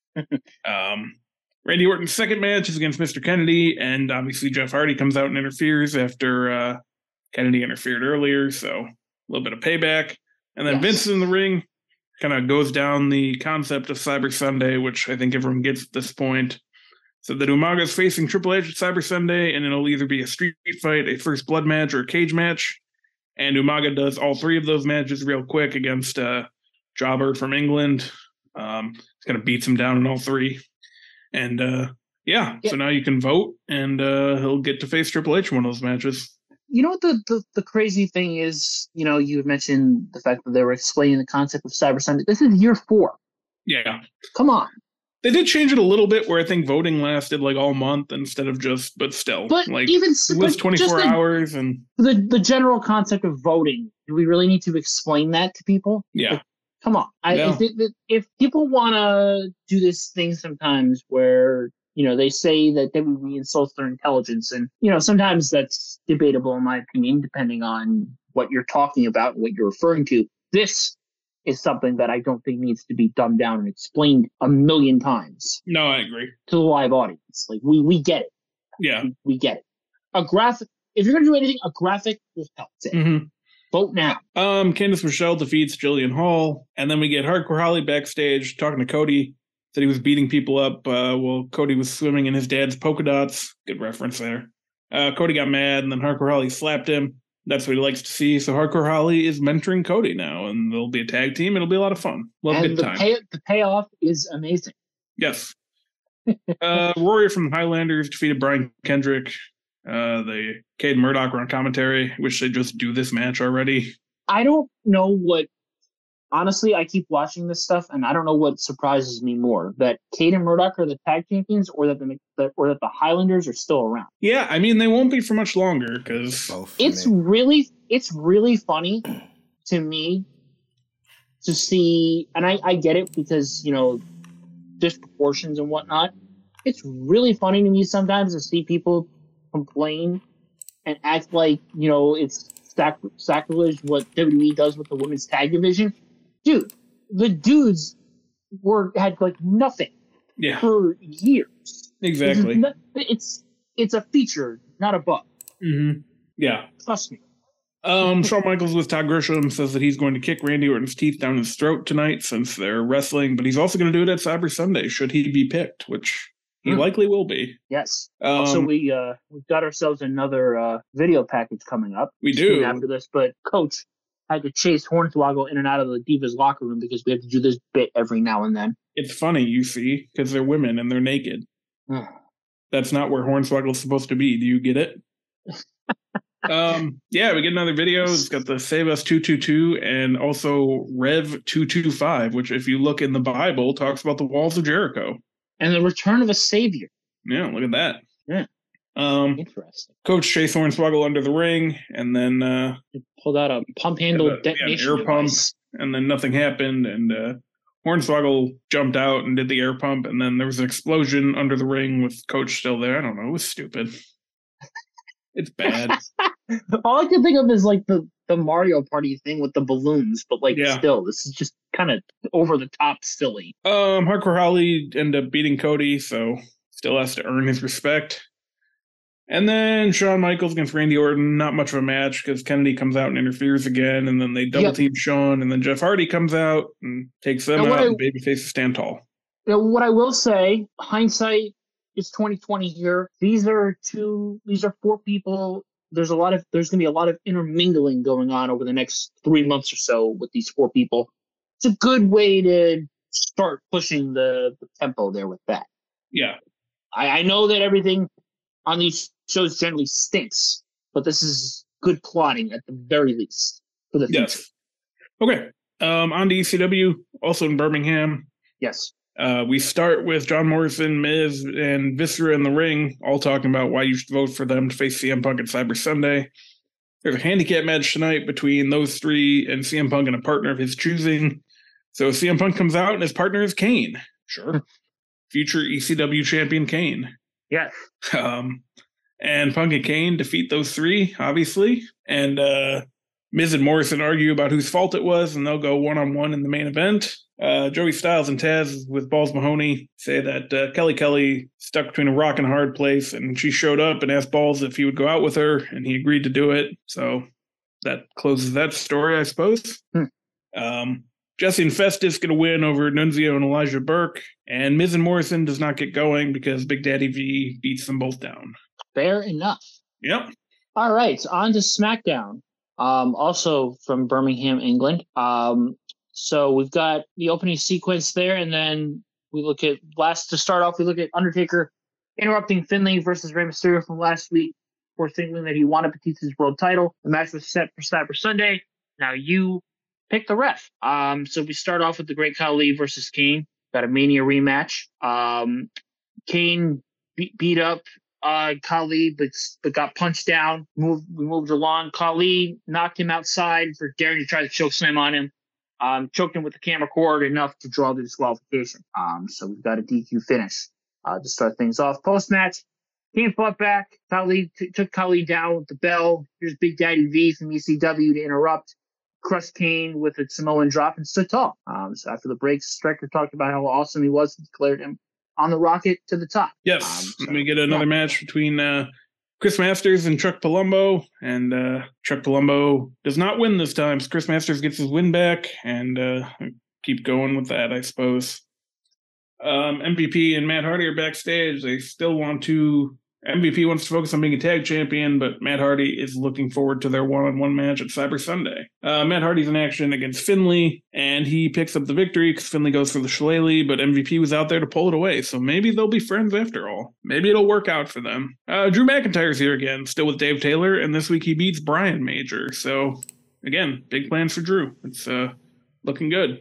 um, Randy Orton's second match is against Mister Kennedy, and obviously Jeff Hardy comes out and interferes after uh, Kennedy interfered earlier, so a little bit of payback. And then Yes. Vince in the ring kind of goes down the concept of Cyber Sunday, which I think everyone gets at this point. So that Umaga is facing Triple H at Cyber Sunday, and it'll either be a street fight, a first blood match, or a cage match. And Umaga does all three of those matches real quick against uh, Jobber from England. Um, he's kind of beats him down in all three. And uh, yeah, yeah, so now you can vote, and uh, he'll get to face Triple H in one of those matches. you know what the, the, the crazy thing is? You know, you had mentioned the fact that they were explaining the concept of Cyber Sunday. This is year four. Yeah. Come on. They did change it a little bit where I think voting lasted like all month instead of just, but still. But like, even it was twenty-four the, hours and. The, the general concept of voting, do we really need to explain that to people? Yeah. Like, come on. I, No. I think that if people want to do this thing sometimes where, you know, they say that W W E insults their intelligence, and, you know, sometimes that's debatable in my opinion, depending on what you're talking about and what you're referring to. This is something that I don't think needs to be dumbed down and explained a million times. No, I agree. To the live audience. Like, we, we get it. Yeah. We, we get it. A graphic, if you're going to do anything, a graphic will help. Mm-hmm. Vote now. Um, Candice Michelle defeats Jillian Hall, and then we get Hardcore Holly backstage talking to Cody. Said he was beating people up uh, while Cody was swimming in his dad's polka dots. Good reference there. Uh, Cody got mad, and then Hardcore Holly slapped him. That's what he likes to see. So Hardcore Holly is mentoring Cody now, and they'll be a tag team. It'll be a lot of fun. Love and good the time. Pay, the payoff is amazing. Yes. uh, Warrior from the Highlanders defeated Brian Kendrick. Uh, the Cade Murdoch were on commentary. Wish they'd just do this match already. I don't know what. Honestly, I keep watching this stuff, and I don't know what surprises me more: that Cade and Murdoch are the tag champions, or that the or that the Highlanders are still around. Yeah, I mean they won't be for much longer because it's really it's really funny to me to see, and I, I get it because you know disproportions and whatnot. It's really funny to me sometimes to see people complain and act like you know it's sac- sacrilege what W W E does with the women's tag division. Dude, the dudes were had like nothing yeah. for years. Exactly. Not, it's it's a feature, not a bug. Mm-hmm. Yeah. Trust me. Um, Shawn Michaels with Todd Grisham says that he's going to kick Randy Orton's teeth down his throat tonight since they're wrestling, but he's also going to do it at Cyber Sunday should he be picked, which he mm. likely will be. Yes. Um, also, we uh we've got ourselves another uh video package coming up. We do after this, but Coach had to chase Hornswoggle in and out of the Divas locker room because we have to do this bit every now and then. It's funny, you see, because they're women and they're naked. That's not where Hornswoggle's supposed to be. Do you get it? um, yeah, we get another video. It's got the Save Us two two two and also Rev two two five, which if you look in the Bible, talks about the walls of Jericho. And the return of a savior. Yeah, look at that. Yeah. Um, Interesting. Coach Chase Hornswoggle under the ring, and then uh, he pulled out a pump handle yeah, detonation air device. pump, and then nothing happened, and uh, Hornswoggle jumped out and did the air pump, and then there was an explosion under the ring with Coach still there. I don't know. It was stupid. It's bad. All I can think of is like the, the Mario Party thing with the balloons, but like yeah. still, this is just kind of over the top silly. Um, Hardcore Holly ended up beating Cody, so still has to earn his respect. And then Shawn Michaels against Randy Orton, not much of a match because Kennedy comes out and interferes again, and then they double team yep. Shawn, and then Jeff Hardy comes out and takes them now, out, I, and babyface stand tall. You know, what I will say, hindsight is twenty twenty here. These are two, these are four people. There's a lot of, there's going to be a lot of intermingling going on over the next three months or so with these four people. It's a good way to start pushing the, the tempo there with that. Yeah. I, I know that everything on these shows generally stinks, but this is good plotting at the very least for the future. Yes. Okay. Um, on to E C W, also in Birmingham. Yes. Uh, we start with John Morrison, Miz, and Viscera in the ring, all talking about why you should vote for them to face C M Punk at Cyber Sunday. There's a handicap match tonight between those three and C M Punk and a partner of his choosing. So C M Punk comes out and his partner is Kane. Sure. Future E C W champion Kane. Yes. Um, and Punk and Kane defeat those three, obviously. And uh, Miz and Morrison argue about whose fault it was, and they'll go one-on-one in the main event. Uh, Joey Styles and Taz with Balls Mahoney say that uh, Kelly Kelly stuck between a rock and a hard place, and she showed up and asked Balls if he would go out with her, and he agreed to do it. So that closes that story, I suppose. Hmm. Um, Jesse and Festus get a win over Nunzio and Elijah Burke, and Miz and Morrison does not get going because Big Daddy V beats them both down. Fair enough. Yep. All right, on to SmackDown. Um, also from Birmingham, England. Um, so we've got the opening sequence there, and then we look at last to start off. We look at Undertaker interrupting Finlay versus Rey Mysterio from last week. for signaling that he wanted Batista's world title. The match was set for Cyber Sunday. Now you pick the ref. Um, so we start off with the Great Khali versus Kane. Got a Mania rematch. Um, Kane beat, beat up uh, Khali, but but got punched down. Moved, we moved along. Khali knocked him outside for daring to try to choke slam on him. Um, choked him with the camera cord enough to draw the disqualification. Um, so we've got a D Q finish uh, to start things off. Post match, Kane fought back. Khali t- took Khali down with the bell. Here's Big Daddy V from E C W to interrupt. Crushed Kane with a Samoan drop and stood tall. Um, so after the break, Striker talked about how awesome he was and declared him on the rocket to the top. Yes, um, so, we get another yeah. match between uh, Chris Masters and Chuck Palumbo, and uh, Chuck Palumbo does not win this time, so Chris Masters gets his win back, and uh, keep going with that, I suppose. Um, M V P and Matt Hardy are backstage. They still want to... M V P wants to focus on being a tag champion, but Matt Hardy is looking forward to their one-on-one match at Cyber Sunday. Uh, Matt Hardy's in action against Finlay, and he picks up the victory because Finlay goes for the shillelagh, but M V P was out there to pull it away, so maybe they'll be friends after all. Maybe it'll work out for them. Uh, Drew McIntyre's here again, still with Dave Taylor, and this week he beats Brian Major, so again, big plans for Drew. It's uh, looking good.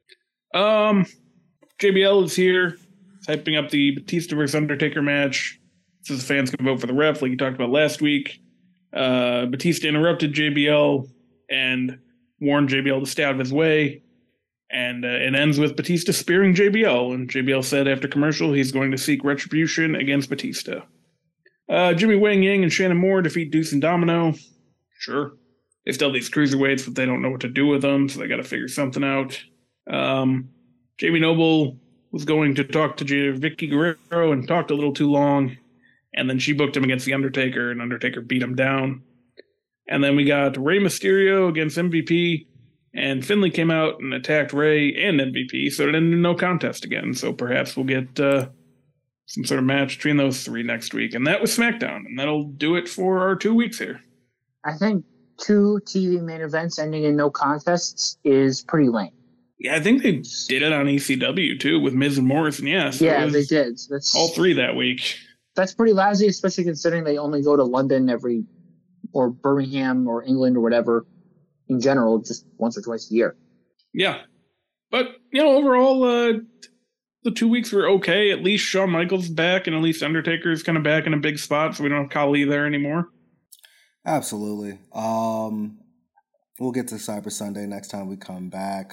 Um, J B L is here, hyping up the Batista versus Undertaker match. So the fans can vote for the ref, like you talked about last week. Uh, Batista interrupted J B L and warned J B L to stay out of his way. And uh, it ends with Batista spearing J B L. And J B L said after commercial he's going to seek retribution against Batista. Uh, Jimmy Wang Yang and Shannon Moore defeat Deuce and Domino. Sure. They still have these cruiserweights, but they don't know what to do with them, so they got to figure something out. Um, Jamie Noble was going to talk to J- Vicky Guerrero and talked a little too long. And then she booked him against The Undertaker, and Undertaker beat him down. And then we got Rey Mysterio against M V P, and Finlay came out and attacked Rey and M V P, so it ended in no contest again. So perhaps we'll get uh, some sort of match between those three next week. And that was SmackDown, and that'll do it for our two weeks here. I think two T V main events ending in no contests is pretty lame. Yeah, I think they did it on E C W, too, with Miz and Morrison. Yeah, so yeah they did. So that's all three that week. That's pretty lousy, especially considering they only go to London every, or Birmingham or England or whatever, in general, just once or twice a year. Yeah. But, you know, overall, uh, the two weeks were okay. At least Shawn Michaels is back, and at least Undertaker is kind of back in a big spot, so we don't have Khali there anymore. Absolutely. Um, we'll get to Cyber Sunday next time we come back.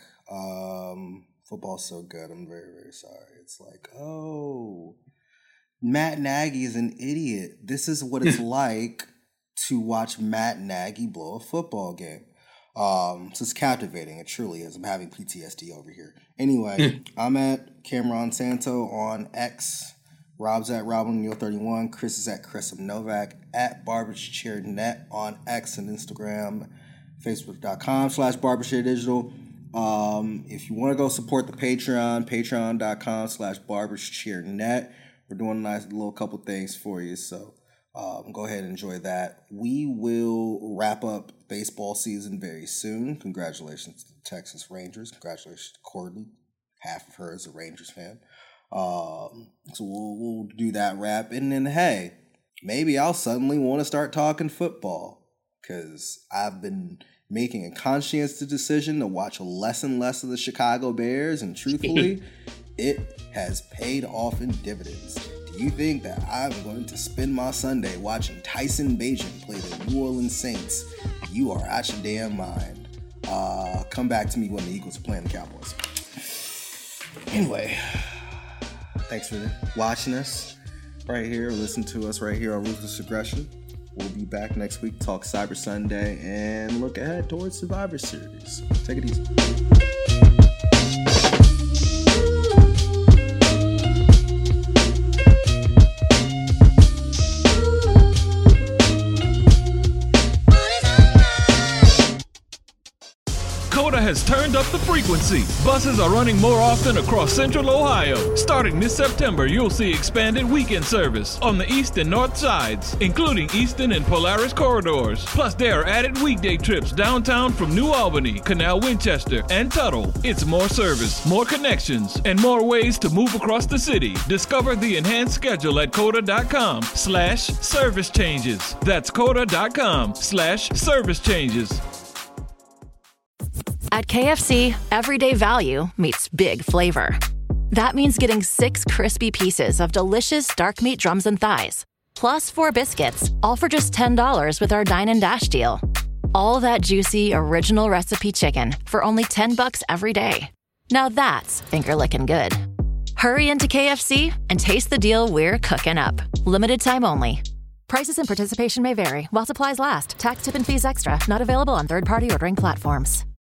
Um, football's so good. I'm very, very sorry. It's like, oh... Matt Nagy is an idiot. This is what it's like to watch Matt Nagy blow a football game. Um, so it's captivating. It truly is. I'm having P T S D over here. Anyway, I'm at Cameron Santo on X. Rob's at Robin Neal thirty-one. Chris is at Chris Novak. At BarberShareNet on X and Instagram. Facebook.com slash BarberShareDigital. Um, if you want to go support the Patreon, Patreon.com slash BarberShareNet. We're doing a nice little couple things for you, so um, go ahead and enjoy that. We will wrap up baseball season very soon. Congratulations to the Texas Rangers. Congratulations to Courtney. Half of her is a Rangers fan. Um, so we'll, we'll do that wrap. And then, hey, maybe I'll suddenly want to start talking football because I've been making a conscientious decision to watch less and less of the Chicago Bears, and truthfully... it has paid off in dividends. Do you think that I'm going to spend my Sunday watching Tyson Bagent play the New Orleans Saints? You are out your damn mind. Uh, come back to me when the Eagles are playing the Cowboys. Anyway, thanks for watching us right here. Listen to us right here on Ruthless Aggression. We'll be back next week to talk Cyber Sunday and look ahead towards Survivor Series. Take it easy. Coda has turned up the frequency. Buses are running more often across Central Ohio. Starting this September, you'll see expanded weekend service on the east and north sides, including Eastern and Polaris corridors. Plus, there are added weekday trips downtown from New Albany, Canal Winchester, and Tuttle. It's more service, more connections, and more ways to move across the city. Discover the enhanced schedule at coda.com slash service changes. That's coda.com slash service changes. At K F C, everyday value meets big flavor. That means getting six crispy pieces of delicious dark meat drums and thighs, plus four biscuits, all for just ten dollars with our Dine and Dash deal. All that juicy, original recipe chicken for only ten bucks every day. Now that's finger-licking good. Hurry into K F C and taste the deal we're cooking up. Limited time only. Prices and participation may vary while supplies last. Tax, tip, and fees extra. Not available on third-party ordering platforms.